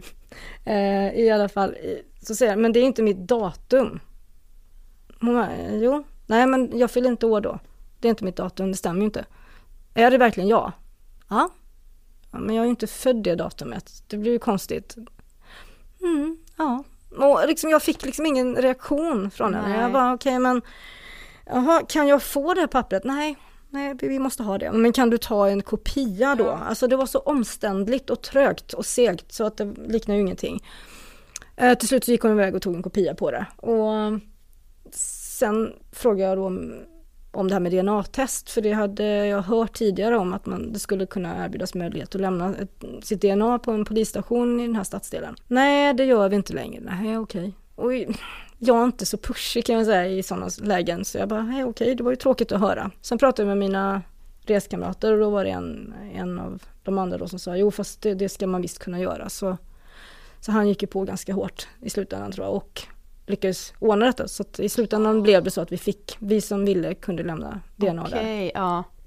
I alla fall så säger jag, men det är inte mitt datum. Hon bara, jo. Nej, men jag fyller inte år då. Det är inte mitt datum, det stämmer ju inte. Är det verkligen jag? Ja. Men jag är ju inte född det datumet. Det blir ju konstigt. Ja. Och liksom, jag fick liksom ingen reaktion från henne. Jag bara, okej, men jaha, kan jag få det här pappret? Nej, vi måste ha det. Men kan du ta en kopia då? Alltså det var så omständligt och trögt och segt så att det liknar ju ingenting. Till slut så gick hon iväg och tog en kopia på det. Och sen frågade jag då om det här med DNA-test, för det hade jag hört tidigare om att det skulle kunna erbjudas möjlighet att lämna sitt DNA på en polisstation i den här stadsdelen. Nej, det gör vi inte längre. Nej, okej. Och jag är inte så pushig kan jag säga i sådana lägen, så jag bara, hej, okej, det var ju tråkigt att höra. Sen pratade jag med mina reskamrater och då var det en av de andra då som sa, jo fast det ska man visst kunna göra. Så han gick ju på ganska hårt i slutändan tror jag och lyckades ordna detta. Så att i slutändan blev det så att vi som ville kunde lämna DNA där. Ja.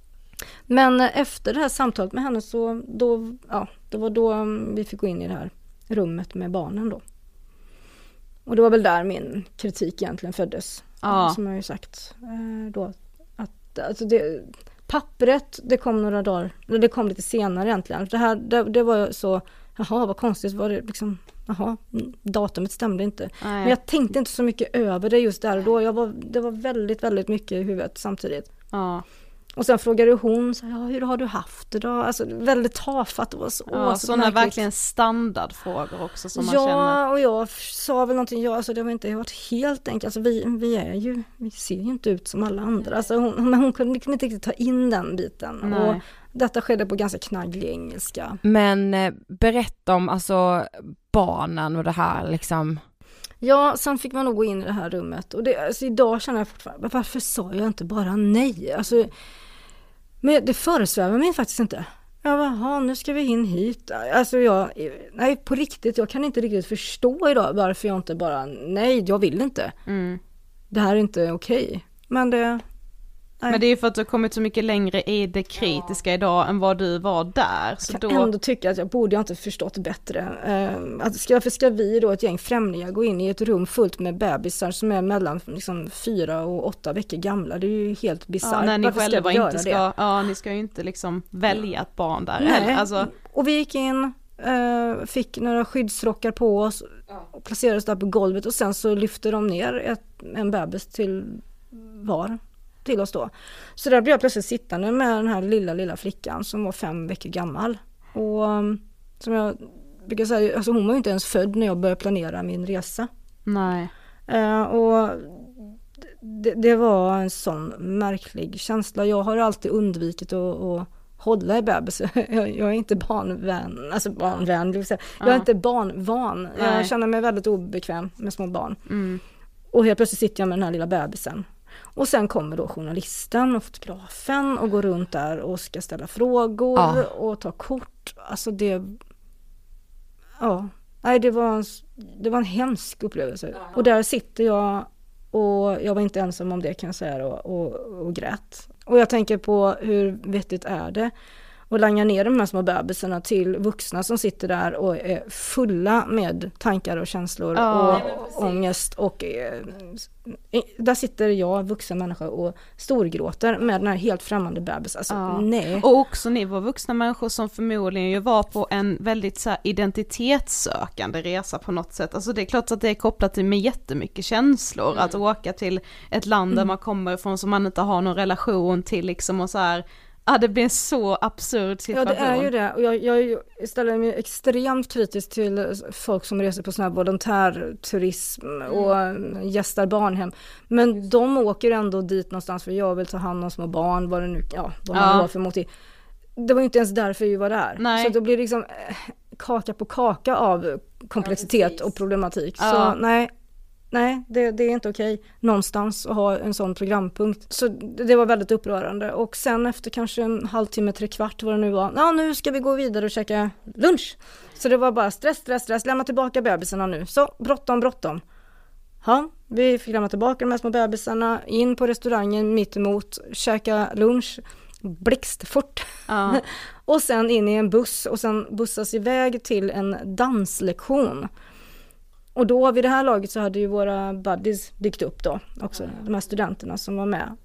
Men efter det här samtalet med henne så det var då vi fick gå in i det här rummet med barnen då. Och det var väl där min kritik egentligen föddes. Som jag ju sagt då. Att, alltså pappret, det kom några dagar, det kom lite senare egentligen. Det var så, vad konstigt, var det liksom, datumet stämde inte. Nej. Men jag tänkte inte så mycket över det just där och då. Det var väldigt, väldigt mycket i huvudet samtidigt. Ja. Och sen frågade hon så hur har du haft det då? Alltså väldigt tafatt. Det var så sådana verkligen standardfrågor också som man känner. Ja, och jag sa väl någonting, det har inte varit helt enkelt. Alltså vi ser ju inte ut som alla andra. Alltså hon kunde inte riktigt ta in den biten. Nej. Och detta skedde på ganska knagglig engelska. Men berätta om alltså barnen och det här liksom. Ja, sen fick man nog gå in i det här rummet. Och idag känner jag fortfarande, varför sa jag inte bara nej? Alltså, men det föresvävar mig faktiskt inte. Nu ska vi in hit. Alltså nej, på riktigt, jag kan inte riktigt förstå idag varför jag inte bara, nej, jag vill inte. Det här är inte okej. Men det är ju för att du har kommit så mycket längre i det kritiska idag än vad du var där. Så jag kan ändå tycka att jag borde inte förstått bättre. Varför ska vi då, ett gäng främlingar, gå in i ett rum fullt med bebisar som är mellan liksom 4 och 8 veckor gamla? Det är ju helt bisarrt. När ni varför själva ska inte ska, ni ska ju inte liksom välja ett barn där. Nej. Alltså. Och vi gick in, fick några skyddsrockar på oss och placerades där på golvet och sen så lyfte de ner en bebis till oss då. Så där blev jag plötsligt sittande med den här lilla flickan som var 5 veckor gammal. Och som jag brukar säga, alltså hon var ju inte ens född när jag började planera min resa. Nej. Och det var en sån märklig känsla. Jag har alltid undvikit att hålla i bebis. Jag är inte barnvän, alltså barnvän vill säga. Jag är inte barnvan. Nej. Jag känner mig väldigt obekväm med små barn. Och helt plötsligt sitter jag med den här lilla bebisen. Och sen kommer då journalisten och fotografen och går runt där och ska ställa frågor och ta kort. Alltså det var en hemsk upplevelse. Och där sitter jag och jag var inte ensam om det kan jag säga då, och grät. Och jag tänker på hur vettigt är det och langa ner de här små bebisarna till vuxna som sitter där och är fulla med tankar och känslor och ångest. Och där sitter jag, vuxen människa, och storgråter med den här helt främmande bebis. Alltså, nej. Och också ni var vuxna människor som förmodligen ju var på en väldigt så här identitetssökande resa på något sätt. Alltså det är klart att det är kopplat till med jättemycket känslor att åka till ett land där man kommer ifrån som man inte har någon relation till liksom och så här. Det blir en så absurd situation. Ja, det är ju det. Och jag ställer mig extremt kritisk till folk som reser på sån här volontärturism och gästar barnhem. Men de åker ändå dit någonstans för jag vill ta hand om små barn, vad det nu var för motiv. Det var ju inte ens därför vi var där. Nej. Så då blir det liksom kaka på kaka av komplexitet och problematik. Så nej, det är inte okej någonstans att ha en sån programpunkt. Så det var väldigt upprörande. Och sen efter kanske en halvtimme, 3/4 vad det nu var. Nu ska vi gå vidare och käka lunch. Så det var bara stress. Lämna tillbaka bebisarna nu. Så bråttom. Vi fick lämna tillbaka de här små bebisarna. In på restaurangen mitt emot. Käka lunch. Blixtfort. Och sen in i en buss. Och sen bussas iväg till en danslektion. Och då vid det här laget så hade ju våra buddies dykt upp då också, de här studenterna som var med.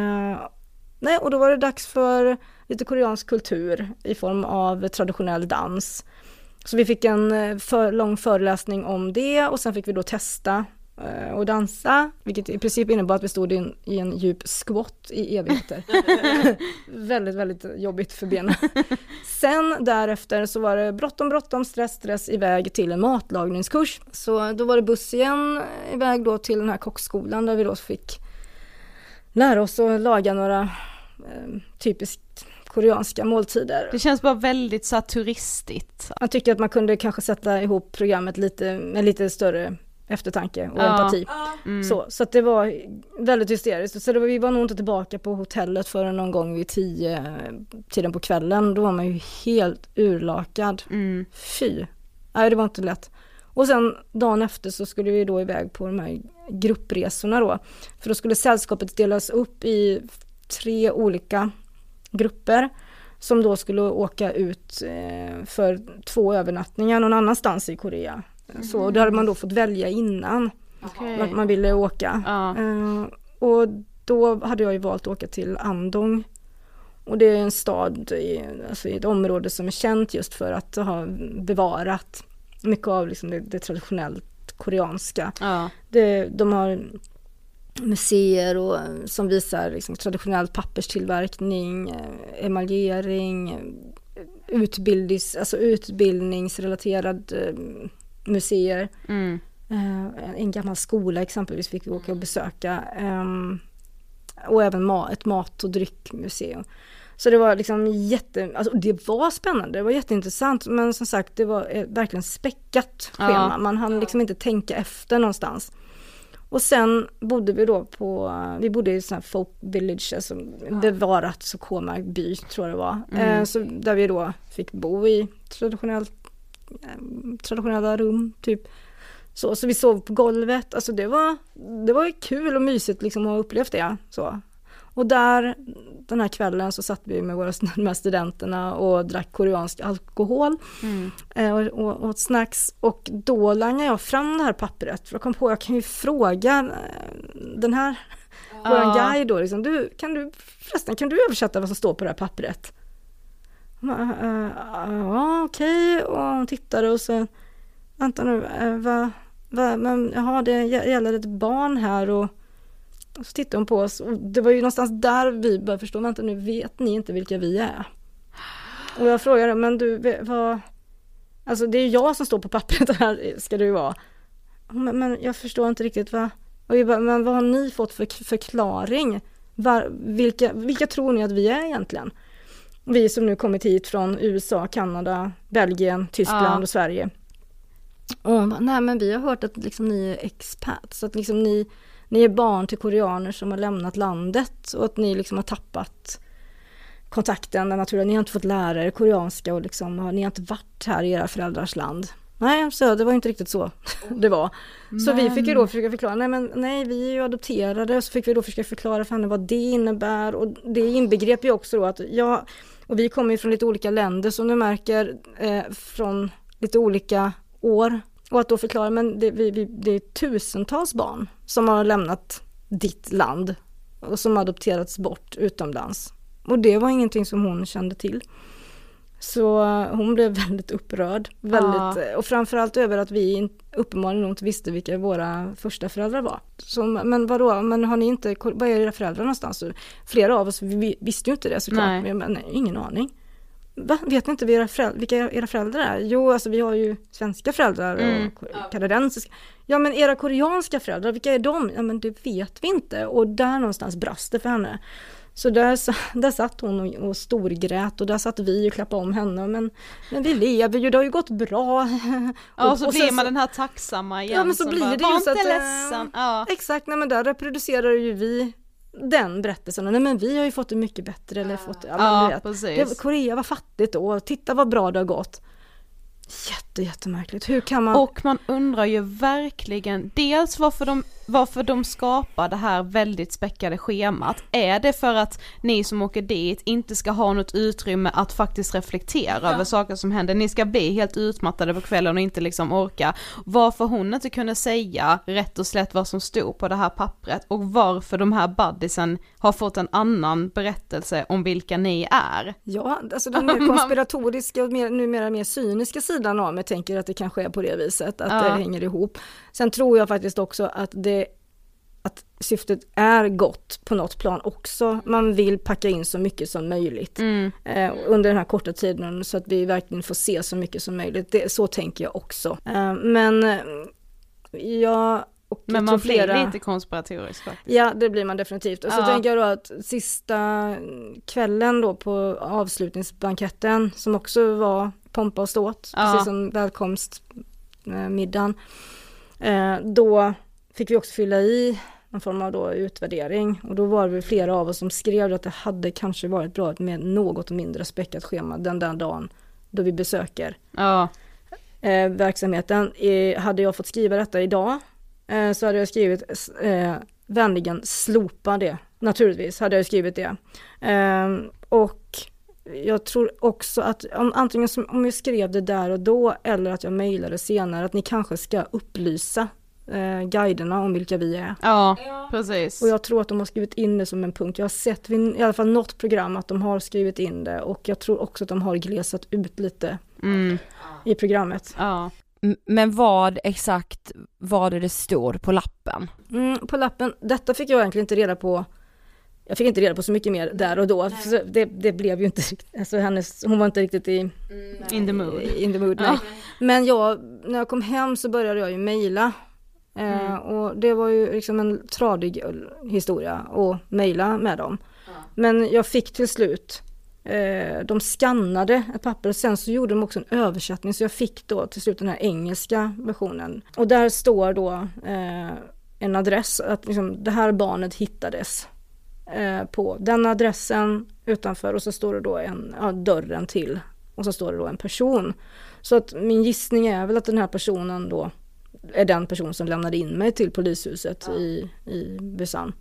Och då var det dags för lite koreansk kultur i form av traditionell dans. Så vi fick en lång föreläsning om det och sen fick vi då testa och dansa, vilket i princip innebar att vi stod i en djup squat i evigheter. Väldigt, väldigt jobbigt för benen. Sen därefter så var det bråttom, stress iväg till en matlagningskurs. Så då var det buss igen iväg då till den här kockskolan där vi då fick lära oss att laga några typiskt koreanska måltider. Det känns bara väldigt så här turistigt. Jag tycker att man kunde kanske sätta ihop programmet med lite större eftertanke och empati. Så att det var väldigt hysteriskt. Så vi var nog inte tillbaka på hotellet förrän någon gång vid 10-tiden på kvällen. Då var man ju helt urlakad. Fy. Nej, det var inte lätt. Och sen dagen efter så skulle vi då iväg på de här gruppresorna då. För då skulle sällskapet delas upp i 3 olika grupper som då skulle åka ut för 2 övernattningar någon annanstans i Korea. Så då hade man då fått välja innan vart man ville åka. Och då hade jag ju valt att åka till Andong. Och det är en stad i ett område som är känt just för att ha bevarat mycket av liksom det traditionellt koreanska. De har museer som visar liksom traditionell papperstillverkning, emaljering, utbildningsrelaterad museer. En gammal skola exempelvis fick vi åka och besöka. Och även ett mat- och dryckmuseum. Så det var liksom det var spännande, det var jätteintressant, men som sagt det var verkligen späckat schema. Man hann liksom inte tänka efter någonstans. Och sen bodde vi då vi bodde i sån här folk village, alltså bevarat Sokoma by tror jag det var. Så där vi då fick bo i traditionella rum typ. Så vi sov på golvet. Alltså det var kul och mysigt liksom att ha upplevt det så. Och den här kvällen så satt vi med med studenterna och drack koreansk alkohol och åt snacks. Och då langade jag fram det här pappret. För jag kom på jag kan ju fråga den här våran guide då. Liksom, kan du översätta vad som står på det här pappret? Ja, okej. Och hon tittade och så vänta nu, det gäller ett barn här och så tittade hon på oss och det var ju någonstans där vi började förstå, vänta nu vet ni inte vilka vi är. Och jag frågade, men du, alltså det är jag som står på pappret här, ska du vara. Men jag förstår inte riktigt men vad har ni fått för förklaring? Vilka tror ni att vi är egentligen? Vi som nu kommit hit från USA, Kanada, Belgien, Tyskland och Sverige. Och nej, men vi har hört att liksom ni är expats, att liksom ni är barn till koreaner som har lämnat landet och att ni liksom har tappat kontakten med naturen. Ni har inte fått lära er koreanska och liksom, ni har inte varit här i era föräldrars land. Nej, så det var inte riktigt så det var. Så vi fick ju då försöka förklara, nej vi är ju adopterade, så fick vi då försöka förklara för henne vad det innebär, och det inbegrep ju också då att och vi kommer ju från lite olika länder som du märker, från lite olika år, och att då förklara, men det är tusentals barn som har lämnat ditt land och som adopterats bort utomlands, och det var ingenting som hon kände till. Så hon blev väldigt upprörd, och framförallt över att vi uppenbarligen inte visste vilka våra första föräldrar var. Så, men vadå, men har ni inte, vad är era föräldrar någonstans? Flera av oss vi visste ju inte det såklart, men ingen aning. Va? Vet ni inte vilka era föräldrar är? Jo, alltså vi har ju svenska föräldrar och kanadensiska. Ja, men era koreanska föräldrar, vilka är de? Ja, men det vet vi inte. Och där någonstans brast det för henne. Så där satt hon och storgrät, och där satt vi och klappade om henne. Men vi lever ju, det har ju gått bra. Och så blir man den här tacksamma igen. Ja, men så blir det ju så att ledsen. Exakt, nej, men där reproducerar ju vi den berättelsen. Nej, men vi har ju fått det mycket bättre. Eller fått, precis. Korea var fattigt då. Titta vad bra det har gått. Jättemärkligt. Hur kan man... Och man undrar ju verkligen dels varför de skapar det här väldigt späckade schemat. Är det för att ni som åker dit inte ska ha något utrymme att faktiskt reflektera över saker som händer? Ni ska bli helt utmattade på kvällen och inte liksom orka. Varför hon inte kunde säga rätt och slätt vad som stod på det här pappret, och varför de här buddiesen har fått en annan berättelse om vilka ni är. Ja, alltså den mer konspiratoriska och numera mer cyniska sidan av mig tänker att det kanske är på det viset, att det hänger ihop. Sen tror jag faktiskt också att syftet är gott på något plan också. Man vill packa in så mycket som möjligt under den här korta tiden, så att vi verkligen får se så mycket som möjligt. Så tänker jag också. Men man blir lite konspiratorisk faktiskt. Ja, det blir man definitivt. Och så tänker jag då att sista kvällen då på avslutningsbanketten, som också var pompa och ståt, precis som välkomstmiddagen, då fick vi också fylla i en form av då utvärdering, och då var det flera av oss som skrev att det hade kanske varit bra med något mindre späckat schema den där dagen då vi besöker verksamheten. Hade jag fått skriva detta idag, så hade jag skrivit vänligen slopa det naturligtvis hade jag skrivit det. Och jag tror också att antingen om jag skrev det där och då eller att jag mejlade senare, att ni kanske ska upplysa guiderna om vilka vi är. Ja, precis. Och jag tror att de har skrivit in det som en punkt. Jag har sett i alla fall något program att de har skrivit in det, och jag tror också att de har glesat ut lite i programmet. Ja. Men vad exakt var det stod på lappen? På lappen, detta fick jag egentligen inte reda på. Jag fick inte reda på så mycket mer där och då. Det blev ju inte, alltså hon var inte riktigt in the mood. Nej. Men när jag kom hem så började jag ju mejla. Och det var ju liksom en tradig historia att mejla med dem. Men jag fick till slut, de skannade ett papper och sen så gjorde de också en översättning, så jag fick då till slut den här engelska versionen. Och där står då en adress, att liksom, det här barnet hittades på den adressen utanför, och så står det då dörren till, och så står det då en person. Så att min gissning är väl att den här personen då är den person som lämnade in mig till polishuset i Busan.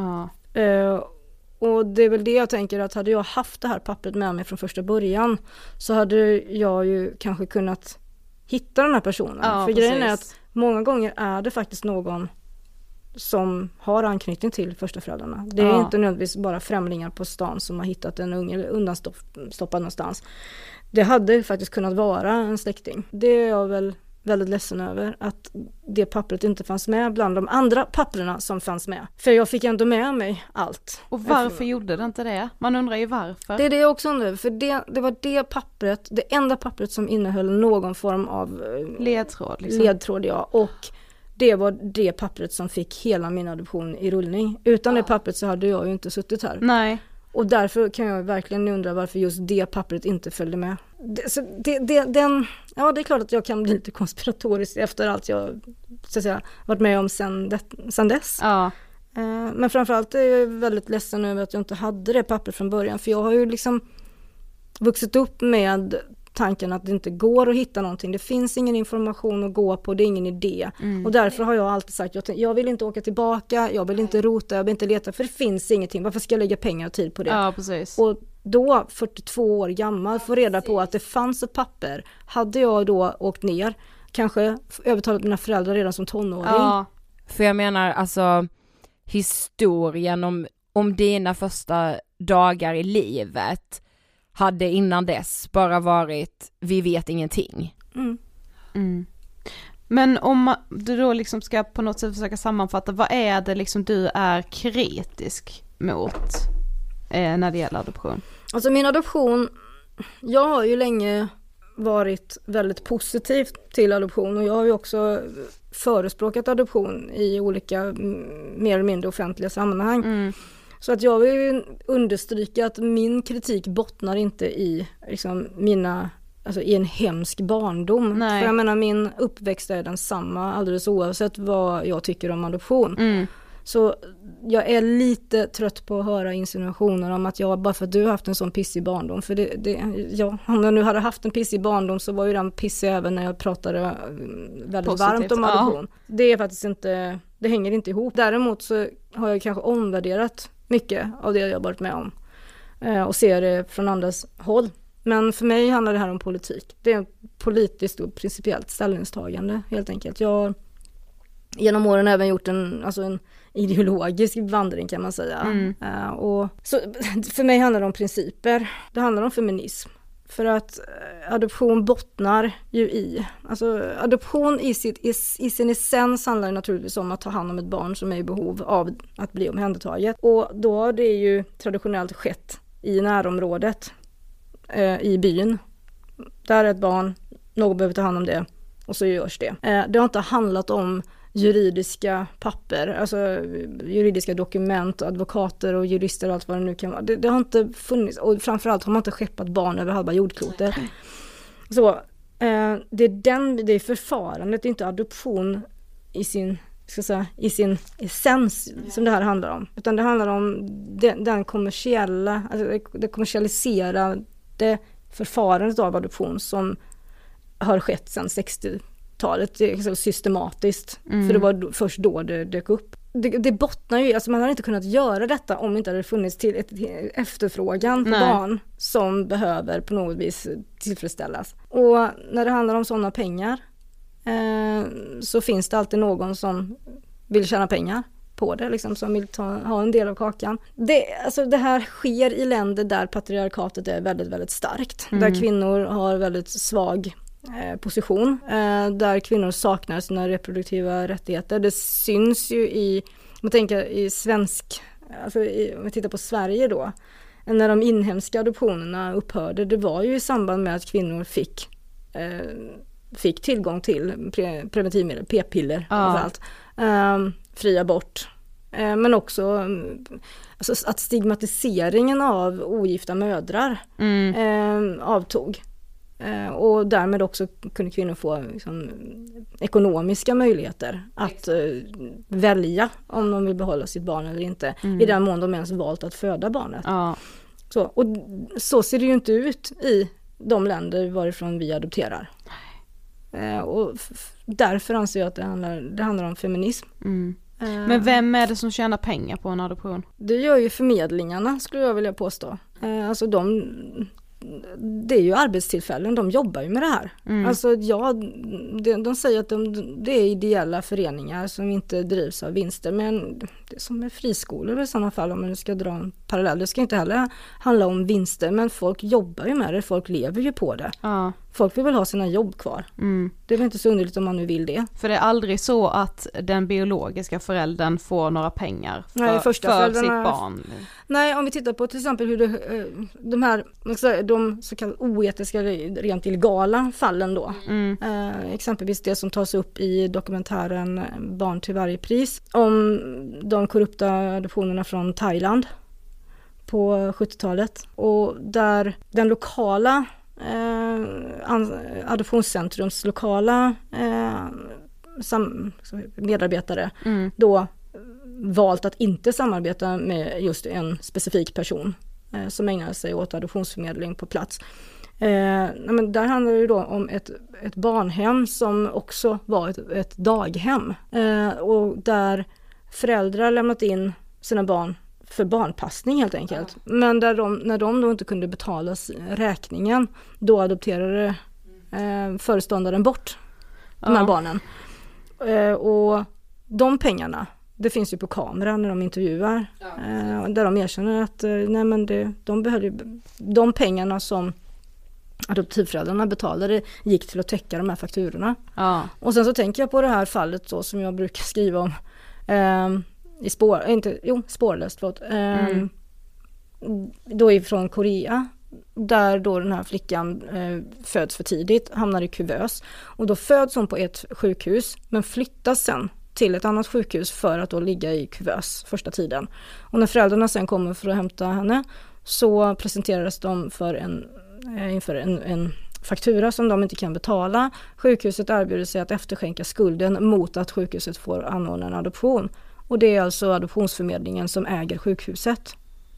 Och det är väl det jag tänker, att hade jag haft det här pappret med mig från första början så hade jag ju kanske kunnat hitta den här personen. För grejen är att många gånger är det faktiskt någon som har anknytning till första föräldrarna. Det är inte nödvändigtvis bara främlingar på stan som har hittat en unge undanstoppad någonstans. Det hade faktiskt kunnat vara en släkting. Det är jag väl väldigt ledsen över, att det pappret inte fanns med bland de andra papperna som fanns med. För jag fick ändå med mig allt. Och varför gjorde det inte det? Man undrar ju varför. Det är det jag också undrar, för det var det pappret, det enda pappret som innehöll någon form av ledtråd, ja. Och det var det pappret som fick hela min adoption i rullning. Utan det pappret så hade jag ju inte suttit här. Nej. Och därför kan jag verkligen undra varför just det pappret inte följde med. Det är klart att jag kan bli lite konspiratorisk efter allt jag så att säga varit med om sen dess. Ja. Men framförallt är jag väldigt ledsen över att jag inte hade det pappret från början. För jag har ju liksom vuxit upp med tanken att det inte går att hitta någonting. Det finns ingen information att gå på, det är ingen idé. Och därför har jag alltid sagt, jag vill inte åka tillbaka, jag vill inte rota, jag vill inte leta, för det finns ingenting. Varför ska jag lägga pengar och tid på det? Ja, precis. Och då, 42 år gammal, får reda på att det fanns ett papper. Hade jag då åkt ner, kanske övertalat mina föräldrar redan som tonåring. Ja, för jag menar alltså historien om dina första dagar i livet hade innan dess bara varit, vi vet ingenting. Men om du då liksom ska på något sätt försöka sammanfatta, vad är det liksom du är kritisk mot när det gäller adoption? Alltså min adoption, jag har ju länge varit väldigt positiv till adoption, och jag har ju också förespråkat adoption i olika mer eller mindre offentliga sammanhang. Så att jag vill understryka att min kritik bottnar inte i liksom i en hemsk barndom. Nej. För jag menar, min uppväxt är densamma alldeles oavsett vad jag tycker om adoption. Så jag är lite trött på att höra insinuationer om att bara för att du har haft en sån pissig barndom. För om jag nu hade haft en pissig barndom så var ju den pissig även när jag pratade väldigt varmt om adoption. Det är faktiskt inte, det hänger inte ihop. Däremot så har jag kanske omvärderat mycket av det jag varit med om. Och ser det från andras håll. Men för mig handlar det här om politik. Det är ett politiskt och principiellt ställningstagande helt enkelt. Jag har genom åren även gjort en ideologisk vandring, kan man säga. Och så för mig handlar det om principer. Det handlar om feminism. För att adoption bottnar ju i, adoption i sin essens handlar ju naturligtvis om att ta hand om ett barn som är i behov av att bli omhändertaget. Och då har det ju traditionellt skett i närområdet, i byn. Där är ett barn, någon behöver ta hand om det, och så görs det. Det har inte handlat om juridiska papper, alltså juridiska dokument, advokater och jurister och allt vad det nu kan vara. Det har inte funnits, och framförallt har man inte skeppat barn över halva jordklotet. Så det är förfarandet, inte adoption i sin essens som det här handlar om, utan det handlar om den kommersiella, alltså det kommersialiserade förfarandet av adoption som har skett sedan 60-talet. Det är systematiskt. För det var först då det dök upp. det bottnar ju, alltså man har inte kunnat göra detta om det inte hade funnits till ett efterfrågan på barn som behöver på något vis tillfredsställas. Och när det handlar om sådana pengar så finns det alltid någon som vill tjäna pengar på det, liksom, som vill ha en del av kakan. Det här sker i länder där patriarkatet är väldigt, väldigt starkt. Där kvinnor har väldigt svag position, där kvinnor saknar sina reproduktiva rättigheter. Det syns ju om man tänker i om vi tittar på Sverige då, när de inhemska adoptionerna upphörde, det var ju i samband med att kvinnor fick tillgång till preventivmedel, p-piller överallt, fri abort, men också alltså att stigmatiseringen av ogifta mödrar avtog. Och därmed också kunde kvinnor få liksom, ekonomiska möjligheter att välja om de vill behålla sitt barn eller inte, i den mån de ens valt att föda barnet. Och så ser det ju inte ut i de länder varifrån vi adopterar. Och därför anser jag att det handlar om feminism. Men vem är det som tjänar pengar på en adoption? Det gör ju förmedlingarna, skulle jag vilja påstå. Alltså det är ju arbetstillfällen, de jobbar ju med det här. Alltså de säger att det är ideella föreningar som inte drivs av vinster, men det är som med friskolor i sådana fall, om man ska dra en parallell. Det ska inte heller handla om vinster, men folk jobbar ju med det, folk lever ju på det. Folk vill väl ha sina jobb kvar. Det är väl inte så underligt om man nu vill det. För det är aldrig så att den biologiska föräldern får några pengar för sitt barn. Nej, om vi tittar på till exempel hur de så kallade oetiska, rent illegala fallen då. Exempelvis det som tas upp i dokumentären Barn till varje pris, om de korrupta adoptionerna från Thailand på 70-talet. Och där den lokala adoptionscentrums lokala medarbetare då valt att inte samarbeta med just en specifik person som ägnar sig åt adoptionsförmedling på plats. Men där handlar det då om ett barnhem som också var ett daghem, och där föräldrar lämnat in sina barn för barnpassning helt enkelt. Men när de då inte kunde betala räkningen, då adopterade föreståndaren bort de här barnen. Och de pengarna, det finns ju på kamera när de intervjuar, där de erkänner att de behövde de pengarna som adoptivföräldrarna betalade gick till att täcka de här fakturorna. Och sen så tänker jag på det här fallet då, som jag brukar skriva om Spårlöst, då ifrån Korea, där då den här flickan föds för tidigt, hamnar i kuvös, och då föds hon på ett sjukhus men flyttas sen till ett annat sjukhus för att då ligga i kuvös första tiden. Och när föräldrarna sen kommer för att hämta henne, så presenteras de inför en faktura som de inte kan betala. Sjukhuset erbjuder sig att efterskänka skulden mot att sjukhuset får anordna en adoption. Och det är alltså adoptionsförmedlingen som äger sjukhuset.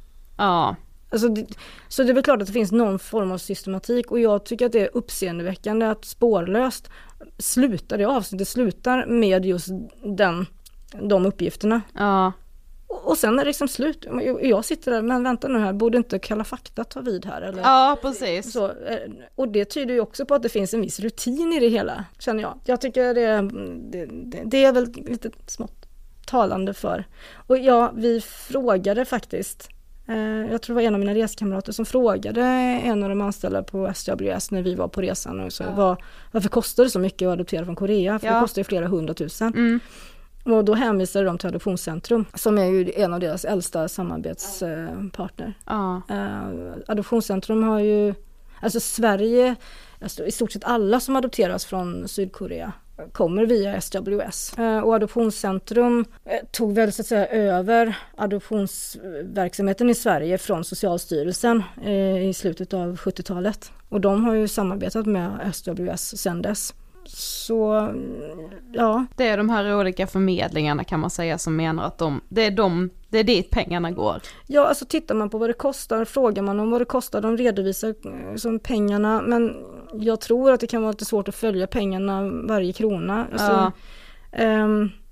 Så det är väl klart att det finns någon form av systematik, och jag tycker att det är uppseendeväckande att Spårlöst slutar med just de uppgifterna. Och sen är det liksom slut. Jag sitter där, men vänta nu här, borde inte Kalla fakta ta vid här? Eller? Ja, precis. Så, och det tyder ju också på att det finns en viss rutin i det hela, känner jag. Jag tycker det är väl lite smått talande för. Och vi frågade faktiskt, jag tror det var en av mina reskamrater som frågade en av de anställda på SWS när vi var på resan, och så, varför kostar det så mycket att adoptera från Korea? För det kostar ju flera 100 000. Och då hänvisade de till Adoptionscentrum, som är ju en av deras äldsta samarbetspartner. Adoptionscentrum har ju, alltså Sverige, i stort sett alla som adopteras från Sydkorea kommer via SWS. Och Adoptionscentrum tog väl så att säga över adoptionsverksamheten i Sverige från Socialstyrelsen i slutet av 70-talet. Och de har ju samarbetat med SWS sedan dess. Så ja. Det är de här olika förmedlingarna, kan man säga, som menar att det är dit pengarna går. Ja, alltså tittar man på vad det kostar, frågar man om vad det kostar, de redovisar som pengarna, men jag tror att det kan vara lite svårt att följa pengarna varje krona. Alltså,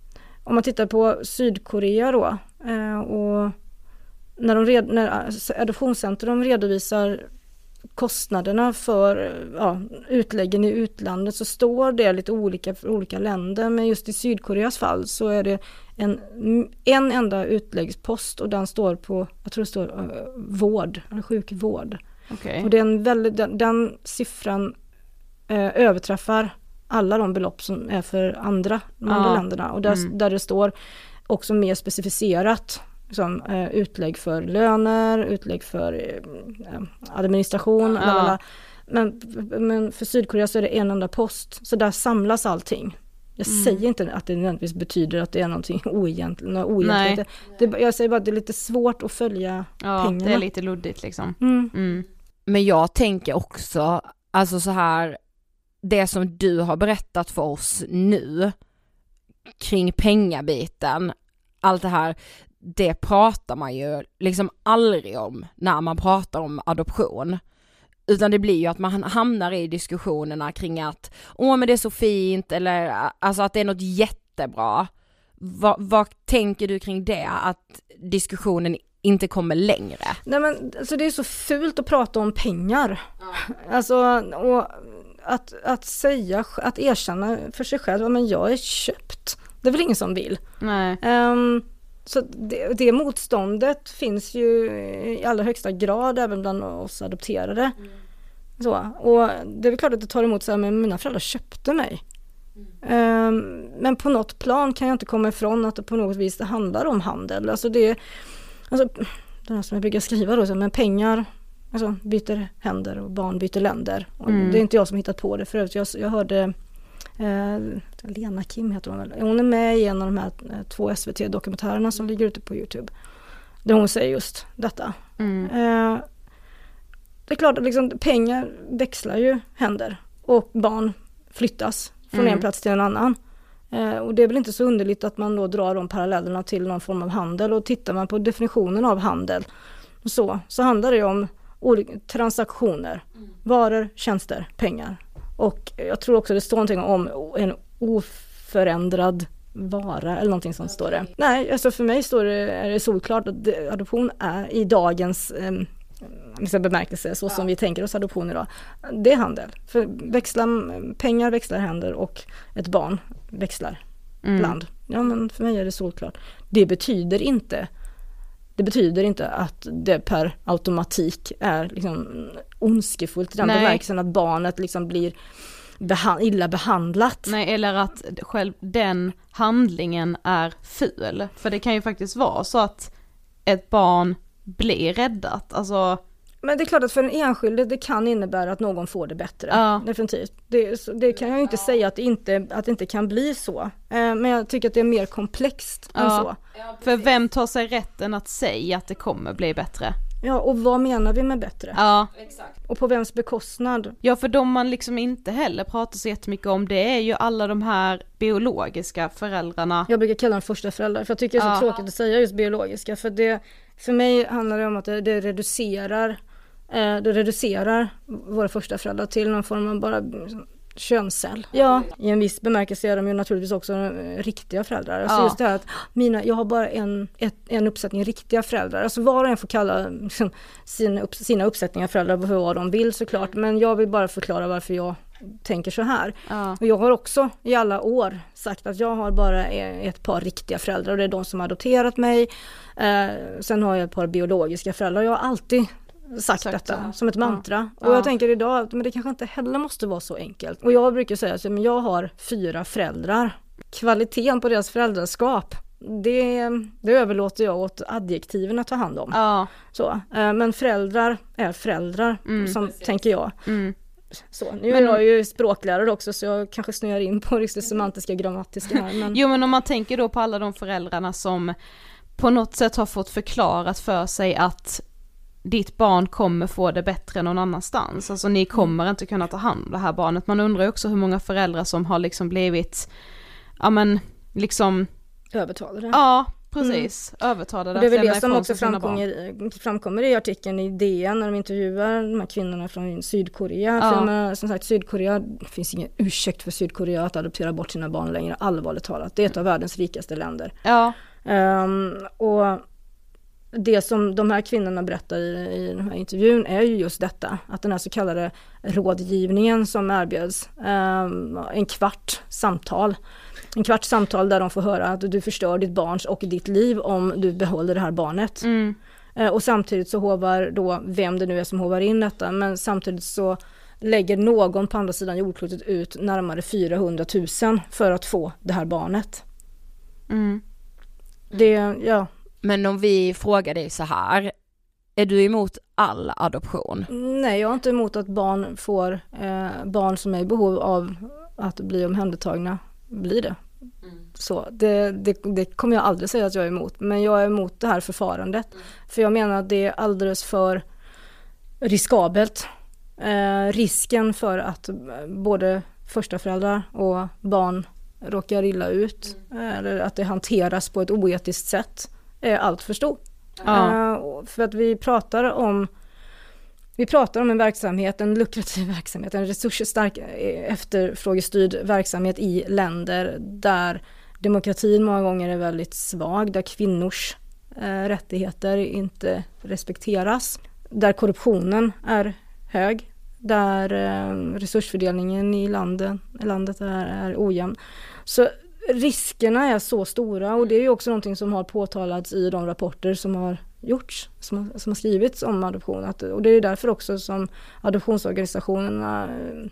om man tittar på Sydkorea då, och när Adoptionscentrum redovisar kostnaderna för utläggen i utlandet, så står det lite olika för olika länder, men just i Sydkoreas fall så är det en enda utläggspost, och den står på, jag tror det står vård eller sjukvård. Okay. Och det är den siffran överträffar alla de belopp som är för andra länderna, och där det står också mer specificerat som utlägg för löner, utlägg för administration, men för Sydkorea så är det en enda post, så där samlas allting. Jag säger inte att det nödvändigtvis betyder att det är någonting oegentligt. Jag säger bara att det är lite svårt att följa pengarna. Det är lite luddigt liksom. Men jag tänker också, alltså så här, det som du har berättat för oss nu kring pengabiten, allt det här, det pratar man ju liksom aldrig om när man pratar om adoption. Utan det blir ju att man hamnar i diskussionerna kring att men det är så fint, eller alltså att det är något jättebra. Vad tänker du kring det? Att diskussionen inte kommer längre? Nej, men alltså det är så fult att prata om pengar. Alltså, och att erkänna för sig själv, men jag är köpt. Det är väl ingen som vill. Nej. Så det motståndet finns ju i allra högsta grad även bland oss adopterade. Så, och det är väl klart att det tar emot så här, men mina föräldrar köpte mig. Men på något plan kan jag inte komma ifrån att det på något vis det handlar om handel. Alltså det här som jag brukar skriva då, men pengar alltså byter händer och barn byter länder. Och det är inte jag som hittat på det. För övrigt, jag hörde Lena Kim heter hon väl. Hon är med i en av de här 2 SVT-dokumentärerna som ligger ute på YouTube. Där hon säger just detta. Det är klart att liksom, pengar växlar ju händer. Och barn flyttas från en plats till en annan. Och det är väl inte så underligt att man då drar de parallellerna till någon form av handel. Och tittar man på definitionen av handel så handlar det om olika transaktioner. Varor, tjänster, pengar. Och jag tror också det står någonting om en oförändrad vara eller någonting som står det. Nej, alltså för mig är det solklart att adoption är i dagens bemärkelse, så som vi tänker oss adoption idag. Det är handel. För pengar växlar händer och ett barn växlar land. Ja, men för mig är det solklart. Det betyder inte att det per automatik är liksom ondskefullt i den bemärkelsen att barnet liksom blir illa behandlat. Nej, eller att själv den handlingen är ful. För det kan ju faktiskt vara så att ett barn blir räddat. Alltså... Men det är klart att för en enskilde det kan innebära att någon får det bättre. Ja. Definitivt. Det kan jag ju inte säga att det inte kan bli så. Men jag tycker att det är mer komplext än så. Ja, för vem tar sig rätten att säga att det kommer bli bättre? Ja, och vad menar vi med bättre? Ja, exakt. Och på vems bekostnad? Ja, för de man liksom inte heller pratar så jättemycket om, det är ju alla de här biologiska föräldrarna. Jag brukar kalla dem första föräldrar, för jag tycker det är så tråkigt att säga just biologiska. För mig handlar det om att det reducerar våra första föräldrar till någon form av bara könscell. Ja, i en viss bemärkelse är de ju naturligtvis också riktiga föräldrar. Alltså just det här att jag har bara en uppsättning riktiga föräldrar. Alltså var och en får kalla liksom, sina uppsättningar föräldrar för vad de vill såklart. Men jag vill bara förklara varför jag tänker så här. Och jag har också i alla år sagt att jag har bara ett par riktiga föräldrar och det är de som har adopterat mig. Sen har jag ett par biologiska föräldrar. Jag har alltid sagt detta som ett mantra. Och jag tänker idag att men det kanske inte heller måste vara så enkelt. Och jag brukar säga att jag har 4 föräldrar. Kvaliteten på deras föräldraskap, det överlåter jag åt adjektiven att ta hand om. Så, men föräldrar är föräldrar, som tänker jag. Så, nu är jag ju språklärare också, så jag kanske snöar in på det semantiska, grammatiska här. Men... Jo, men om man tänker då på alla de föräldrarna som på något sätt har fått förklarat för sig att ditt barn kommer få det bättre någon annanstans. Alltså ni kommer inte kunna ta hand om det här barnet. Man undrar ju också hur många föräldrar som har liksom blivit liksom övertalade. Ja, Precis, övertalade det är väl att lämna det som ifrån också sig sina barn. framkommer i artikeln i DN när de intervjuar de här kvinnorna från Sydkorea. För som sagt, Sydkorea, det finns ingen ursäkt för Sydkorea att adoptera bort sina barn längre, allvarligt talat. Det är ett av världens rikaste länder. Ja. Och det som de här kvinnorna berättar i den här intervjun är ju just detta, att den här så kallade rådgivningen som erbjöds, en kvart samtal där de får höra att du förstör ditt barns och ditt liv om du behåller det här barnet. Och samtidigt så hovar då, vem det nu är som hovar in detta, men samtidigt så lägger någon på andra sidan jordklotet ut närmare 400 000 för att få det här barnet. Men om vi frågar dig så här, är du emot all adoption? Nej, jag är inte emot att barn får barn som är i behov av att bli omhändertagna, blir det. Så det kommer jag aldrig säga att jag är emot, men jag är emot det här förfarandet. För jag menar att det är alldeles för riskabelt. Risken för att både första föräldrar och barn råkar illa ut eller att det hanteras på ett oetiskt sätt är allt för stor. För att vi pratar om en verksamhet, en lukrativ verksamhet, en resursstark efterfrågestyrd verksamhet i länder där demokratin många gånger är väldigt svag, där kvinnors rättigheter inte respekteras, där korruptionen är hög, där resursfördelningen i landet är ojämn. Så riskerna är så stora, och det är ju också någonting som har påtalats i de rapporter som har gjorts, som har skrivits om adoption. Och det är därför också som adoptionsorganisationerna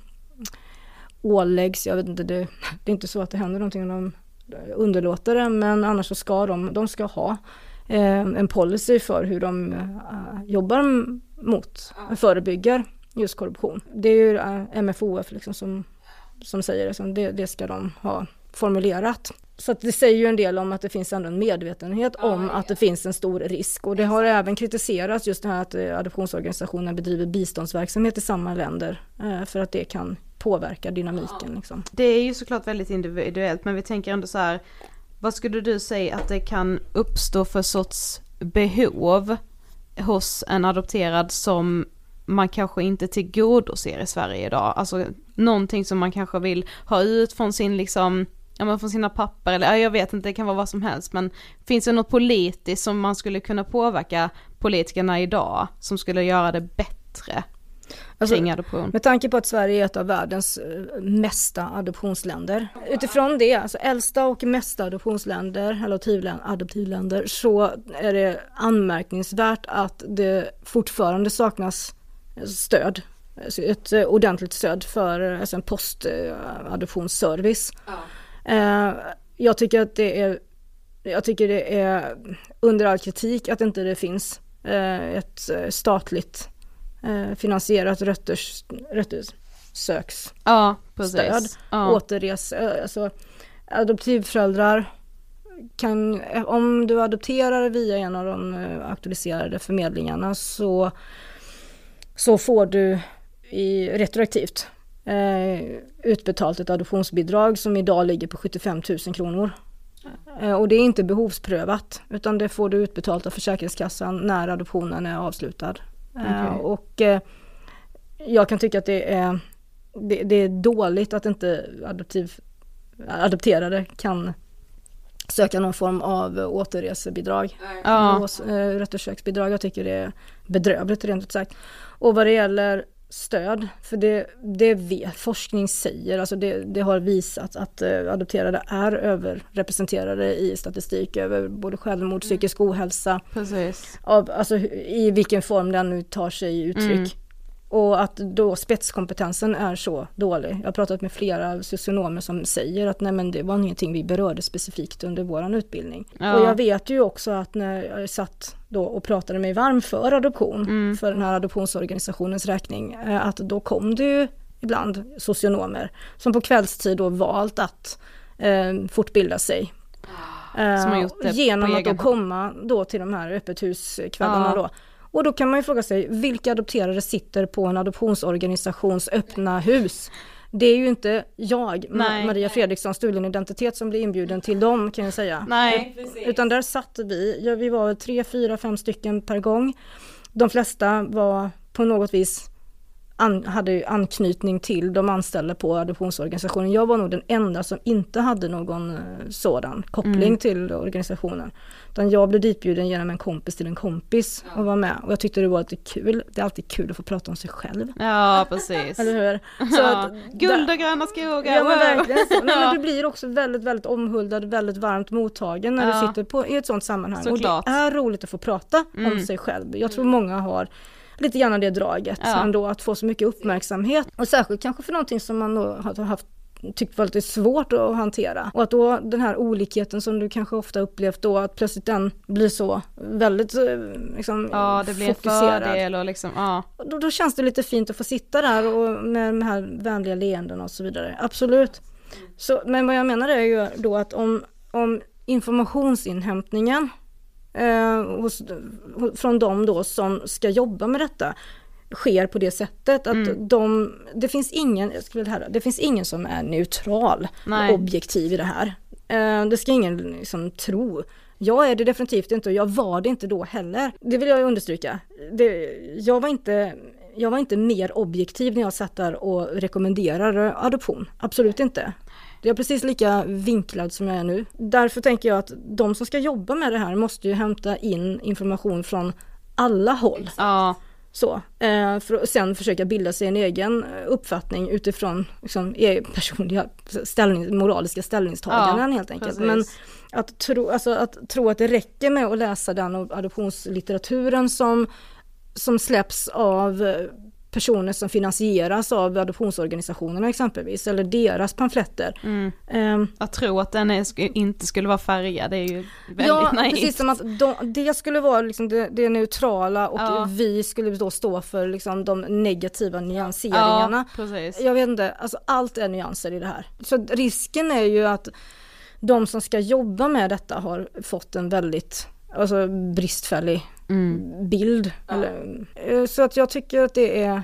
åläggs, jag vet inte, det är inte så att det händer någonting om de underlåter det, men annars så ska de ska ha en policy för hur de jobbar mot, förebygger just korruption. Det är ju MFoF liksom som säger det, det ska de ha formulerat. Så att det säger ju en del om att det finns ändå en medvetenhet om att det finns en stor risk. Och det har även kritiserats just det här att adoptionsorganisationen bedriver biståndsverksamhet i samma länder för att det kan påverka dynamiken. Liksom. Det är ju såklart väldigt individuellt, men vi tänker ändå så här, vad skulle du säga att det kan uppstå för sorts behov hos en adopterad som man kanske inte tillgodoser i Sverige idag? Alltså någonting som man kanske vill ha ut från sin liksom, från sina papper, eller jag vet inte, det kan vara vad som helst, men finns det något politiskt som man skulle kunna påverka politikerna idag som skulle göra det bättre kring adoption? Med tanke på att Sverige är ett av världens mesta adoptionsländer, utifrån det, alltså äldsta och mesta adoptionsländer eller adoptivländer, så är det anmärkningsvärt att det fortfarande saknas stöd, alltså ett ordentligt stöd för en postadoptionsservice. Jag tycker det är under all kritik att inte det finns ett statligt finansierat röttersöksstöd. Alltså adoptivföräldrar kan, om du adopterar via en av de auktoriserade förmedlingarna, så får du retroaktivt utbetalt ett adoptionsbidrag som idag ligger på 75 000 kronor. Och det är inte behovsprövat, utan det får du utbetalt av Försäkringskassan när adoptionen är avslutad. Och jag kan tycka att det är dåligt att inte adopterade kan söka någon form av återresebidrag, rättersöksbidrag. Jag tycker det är bedrövligt, rent ut sagt. Och vad det gäller stöd, för det vet forskning säger, alltså det har visat att adopterade är överrepresenterade i statistik över både självmord, psykisk ohälsa. Precis. Alltså i vilken form den nu tar sig i uttryck. Och att då spetskompetensen är så dålig. Jag har pratat med flera socionomer som säger att nej, men det var ingenting vi berörde specifikt under våran utbildning. Ja. Och jag vet ju också att när jag satt då och pratade mig varm för adoption, för den här adoptionsorganisationens räkning, att då kom det ju ibland socionomer som på kvällstid då valt att fortbilda sig. Som har gjort det genom att då komma då till de här öppethuskvällarna då. Och då kan man ju fråga sig, vilka adopterade sitter på en adoptionsorganisations öppna hus Det är ju inte jag, Nej. Maria Fredriksson, stulen identitet, som blir inbjuden till dem, kan jag säga. Nej. Utan där satt vi var 3, 4, 5 stycken per gång. De flesta var på något vis hade anknytning till de anställda på adoptionsorganisationen. Jag var nog den enda som inte hade någon sådan koppling till organisationen. Utan jag blev ditbjuden genom en kompis till en kompis och var med. Och jag tyckte det var lite kul. Det är alltid kul att få prata om sig själv. Ja, precis. Eller hur? Så att, guld och gröna skogar. Ja, men verkligen så. Nej, men du blir också väldigt, väldigt omhuldad, väldigt varmt mottagen när du sitter i ett sånt sammanhang. Såklart. Och det är roligt att få prata om sig själv. Jag tror många har lite grann det draget ändå, att få så mycket uppmärksamhet. Och särskilt kanske för någonting som man då har tyckt var lite svårt att hantera. Och att då den här olikheten som du kanske ofta upplevt då, att plötsligt den blir så väldigt liksom, det blir fokuserad. En fördel och liksom, Då känns det lite fint att få sitta där och med de här vänliga leenden och så vidare. Absolut. Så, men vad jag menar är ju då att om informationsinhämtningen från de då som ska jobba med detta sker på det sättet att det finns ingen som är neutral och objektiv i det här. Det ska ingen liksom tro. Jag är det definitivt inte och jag var det inte då heller. Det vill jag understryka. Jag var inte mer objektiv när jag satt där och rekommenderar adoption. Absolut inte. Jag är precis lika vinklad som jag är nu. Därför tänker jag att de som ska jobba med det här måste ju hämta in information från alla håll. Ja. Så, för att sen försöka bilda sig en egen uppfattning utifrån liksom, personliga moraliska ställningstaganden helt enkelt. Precis. Men att tro att det räcker med att läsa den adoptionslitteraturen som släpps av personer som finansieras av adoptionsorganisationerna exempelvis, eller deras pamfletter. Att tro att den inte skulle vara färgad, det är ju väldigt naivt. Precis som att det skulle vara liksom det neutrala och vi skulle då stå för liksom de negativa nyanseringarna. Ja, precis. Jag vet inte, alltså allt är nyanser i det här. Så risken är ju att de som ska jobba med detta har fått en väldigt bristfällig bild. Så att jag tycker att det är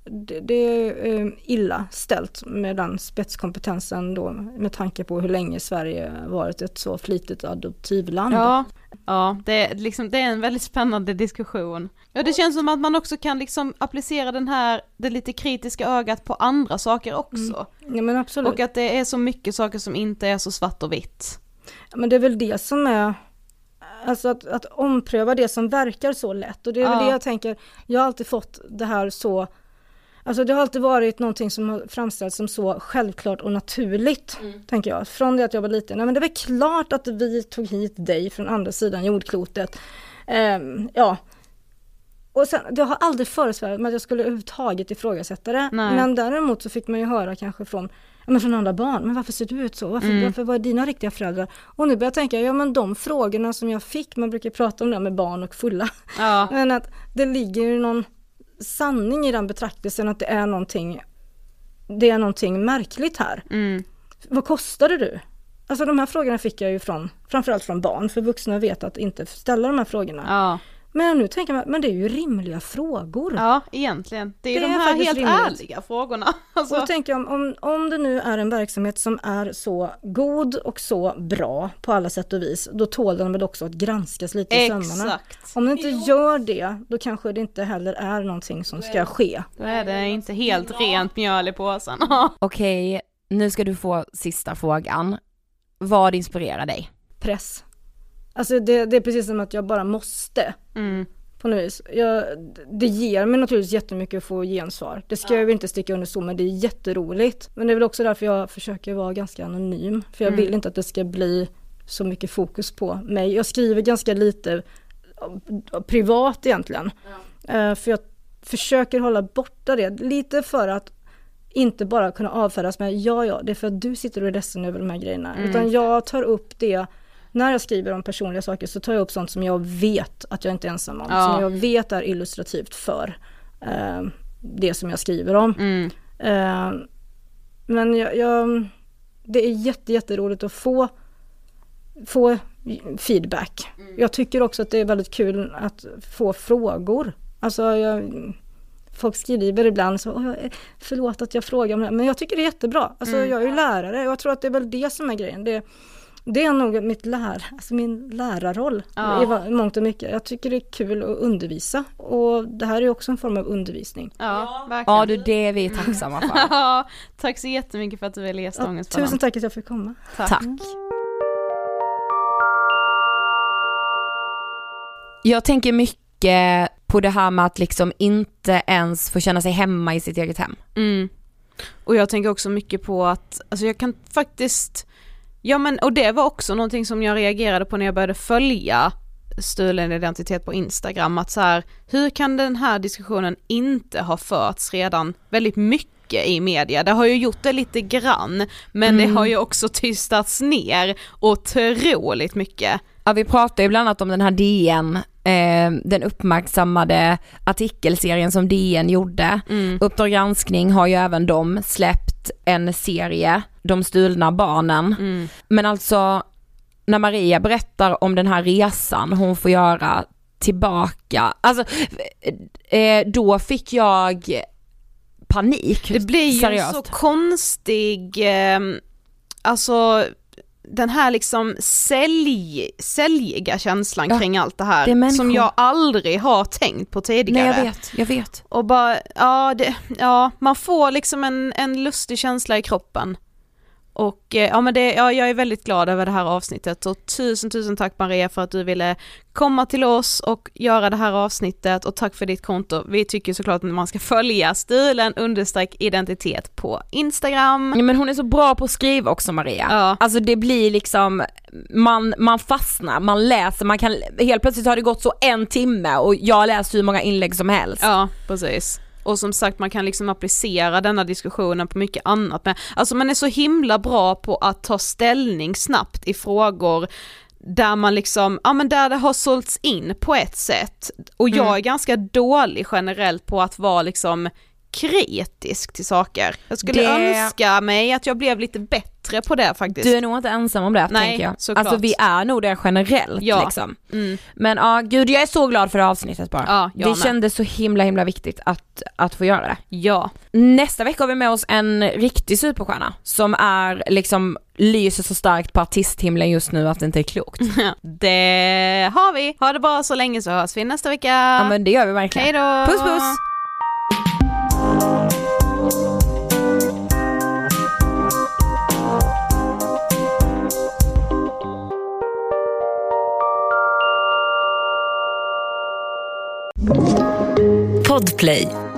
illa ställt med den spetskompetensen då, med tanke på hur länge Sverige varit ett så flitigt adoptivland. Ja, det är en väldigt spännande diskussion. Ja, det känns som att man också kan liksom applicera det lite kritiska ögat på andra saker också. Ja, men absolut. Och att det är så mycket saker som inte är så svart och vitt. Ja, men det är väl det som är, alltså att ompröva det som verkar så lätt. Och det är väl det jag tänker, jag har alltid fått det här så, alltså det har alltid varit någonting som har framställts som så självklart och naturligt, tänker jag. Från det att jag var liten. Nej, men det var klart att vi tog hit dig från andra sidan jordklotet. Och sen, det har aldrig föresvävat mig att jag skulle överhuvudtaget ifrågasätta det. Nej. Men däremot så fick man ju höra kanske från andra barn. Men varför ser du ut så? Varför var dina riktiga föräldrar? Och nu börjar jag tänka, men de frågorna som jag fick, man brukar prata om det med barn och fulla. Ja. Men att det ligger ju någon sanning i den betraktelsen att det är någonting märkligt här. Vad kostade du? Alltså de här frågorna fick jag ju framförallt från barn, för vuxna vet att inte ställa de här frågorna. Ja. Men nu tänker man, men det är ju rimliga frågor. Ja, egentligen. Det är de här helt ärliga frågorna. Alltså. Och då tänker jag, om det nu är en verksamhet som är så god och så bra på alla sätt och vis, då tål den väl också att granskas lite i sömmarna. Om det inte gör det, då kanske det inte heller är någonting som ska ske. Då är det inte helt rent mjöl i påsen. Okej, nu ska du få sista frågan. Vad inspirerar dig? Press. Alltså det är precis som att jag bara måste på något vis. Det ger mig naturligtvis jättemycket att få gensvar. Det ska jag väl inte sticka under så, men det är jätteroligt. Men det är väl också därför jag försöker vara ganska anonym. För jag vill inte att det ska bli så mycket fokus på mig. Jag skriver ganska lite privat egentligen. För jag försöker hålla borta det. Lite för att inte bara kunna avfärdas med det är för att du sitter och är ledsen över de här grejerna. Utan jag tar upp det. När jag skriver om personliga saker så tar jag upp sånt som jag vet att jag inte är ensam om. Som jag vet är illustrativt för det som jag skriver om. Men det är jätteroligt att få feedback. Jag tycker också att det är väldigt kul att få frågor. Alltså folk skriver ibland så, förlåt att jag frågar om det, men jag tycker det är jättebra. Alltså jag är ju lärare och jag tror att det är väl det som är grejen. Det är nog min lärarroll i mångt och mycket. Jag tycker det är kul att undervisa. Och det här är också en form av undervisning. Ja, verkligen. Ja, det är vi tacksamma för. Ja, tack så jättemycket för att du ville gästa Ångestpodden. Tusen tack att jag fick komma. Tack. Jag tänker mycket på det här med att liksom inte ens få känna sig hemma i sitt eget hem. Och jag tänker också mycket på att, alltså jag kan faktiskt, och det var också någonting som jag reagerade på när jag började följa stulen identitet på Instagram, att så här, hur kan den här diskussionen inte ha förts redan väldigt mycket i media? Det har ju gjort det lite grann, men det har ju också tystats ner otroligt mycket. Ja, vi pratar ju bland annat om den här DN, den uppmärksammade artikelserien som DN gjorde. Uppdrag granskning har ju även de släppt en serie, De stulna barnen. Men alltså, när Maria berättar om den här resan hon får göra tillbaka, alltså då fick jag panik. Det blir ju seriöst. Så konstig, alltså den här liksom säljiga känslan kring allt det här det som jag aldrig har tänkt på tidigare. Nej, jag vet. Och bara, man får liksom en lustig känsla i kroppen. Och jag är väldigt glad över det här avsnittet, och tusen tack Maria för att du ville komma till oss och göra det här avsnittet, och tack för ditt konto. Vi tycker såklart att man ska följa stulen_identitet på Instagram. Ja, men hon är så bra på att skriva också, Maria. Ja. Alltså det blir liksom, man fastnar, man läser, man kan, helt plötsligt har det gått så 1 timme och jag läser hur många inlägg som helst. Ja, precis. Och som sagt, man kan liksom applicera denna diskussionen på mycket annat. Men alltså man är så himla bra på att ta ställning snabbt i frågor där man liksom, där det har sålts in på ett sätt. Och jag är ganska dålig generellt på att vara liksom kritisk till saker. Jag skulle önska mig att jag blev lite bättre på det faktiskt. Du är nog inte ensam om det. Nej, tänker jag. såklart. Alltså vi är nog det generellt liksom. Men gud, jag är så glad för det avsnittet bara. Ja, det kändes så himla viktigt att få göra det. Ja. Nästa vecka har vi med oss en riktig superstjärna som är liksom lyser så starkt på artisthimlen just nu att det inte är klokt. Det har vi. Ha det bra så länge, så hörs vi nästa vecka. Ja, men det gör vi verkligen. Hej då. Puss puss. Podplay.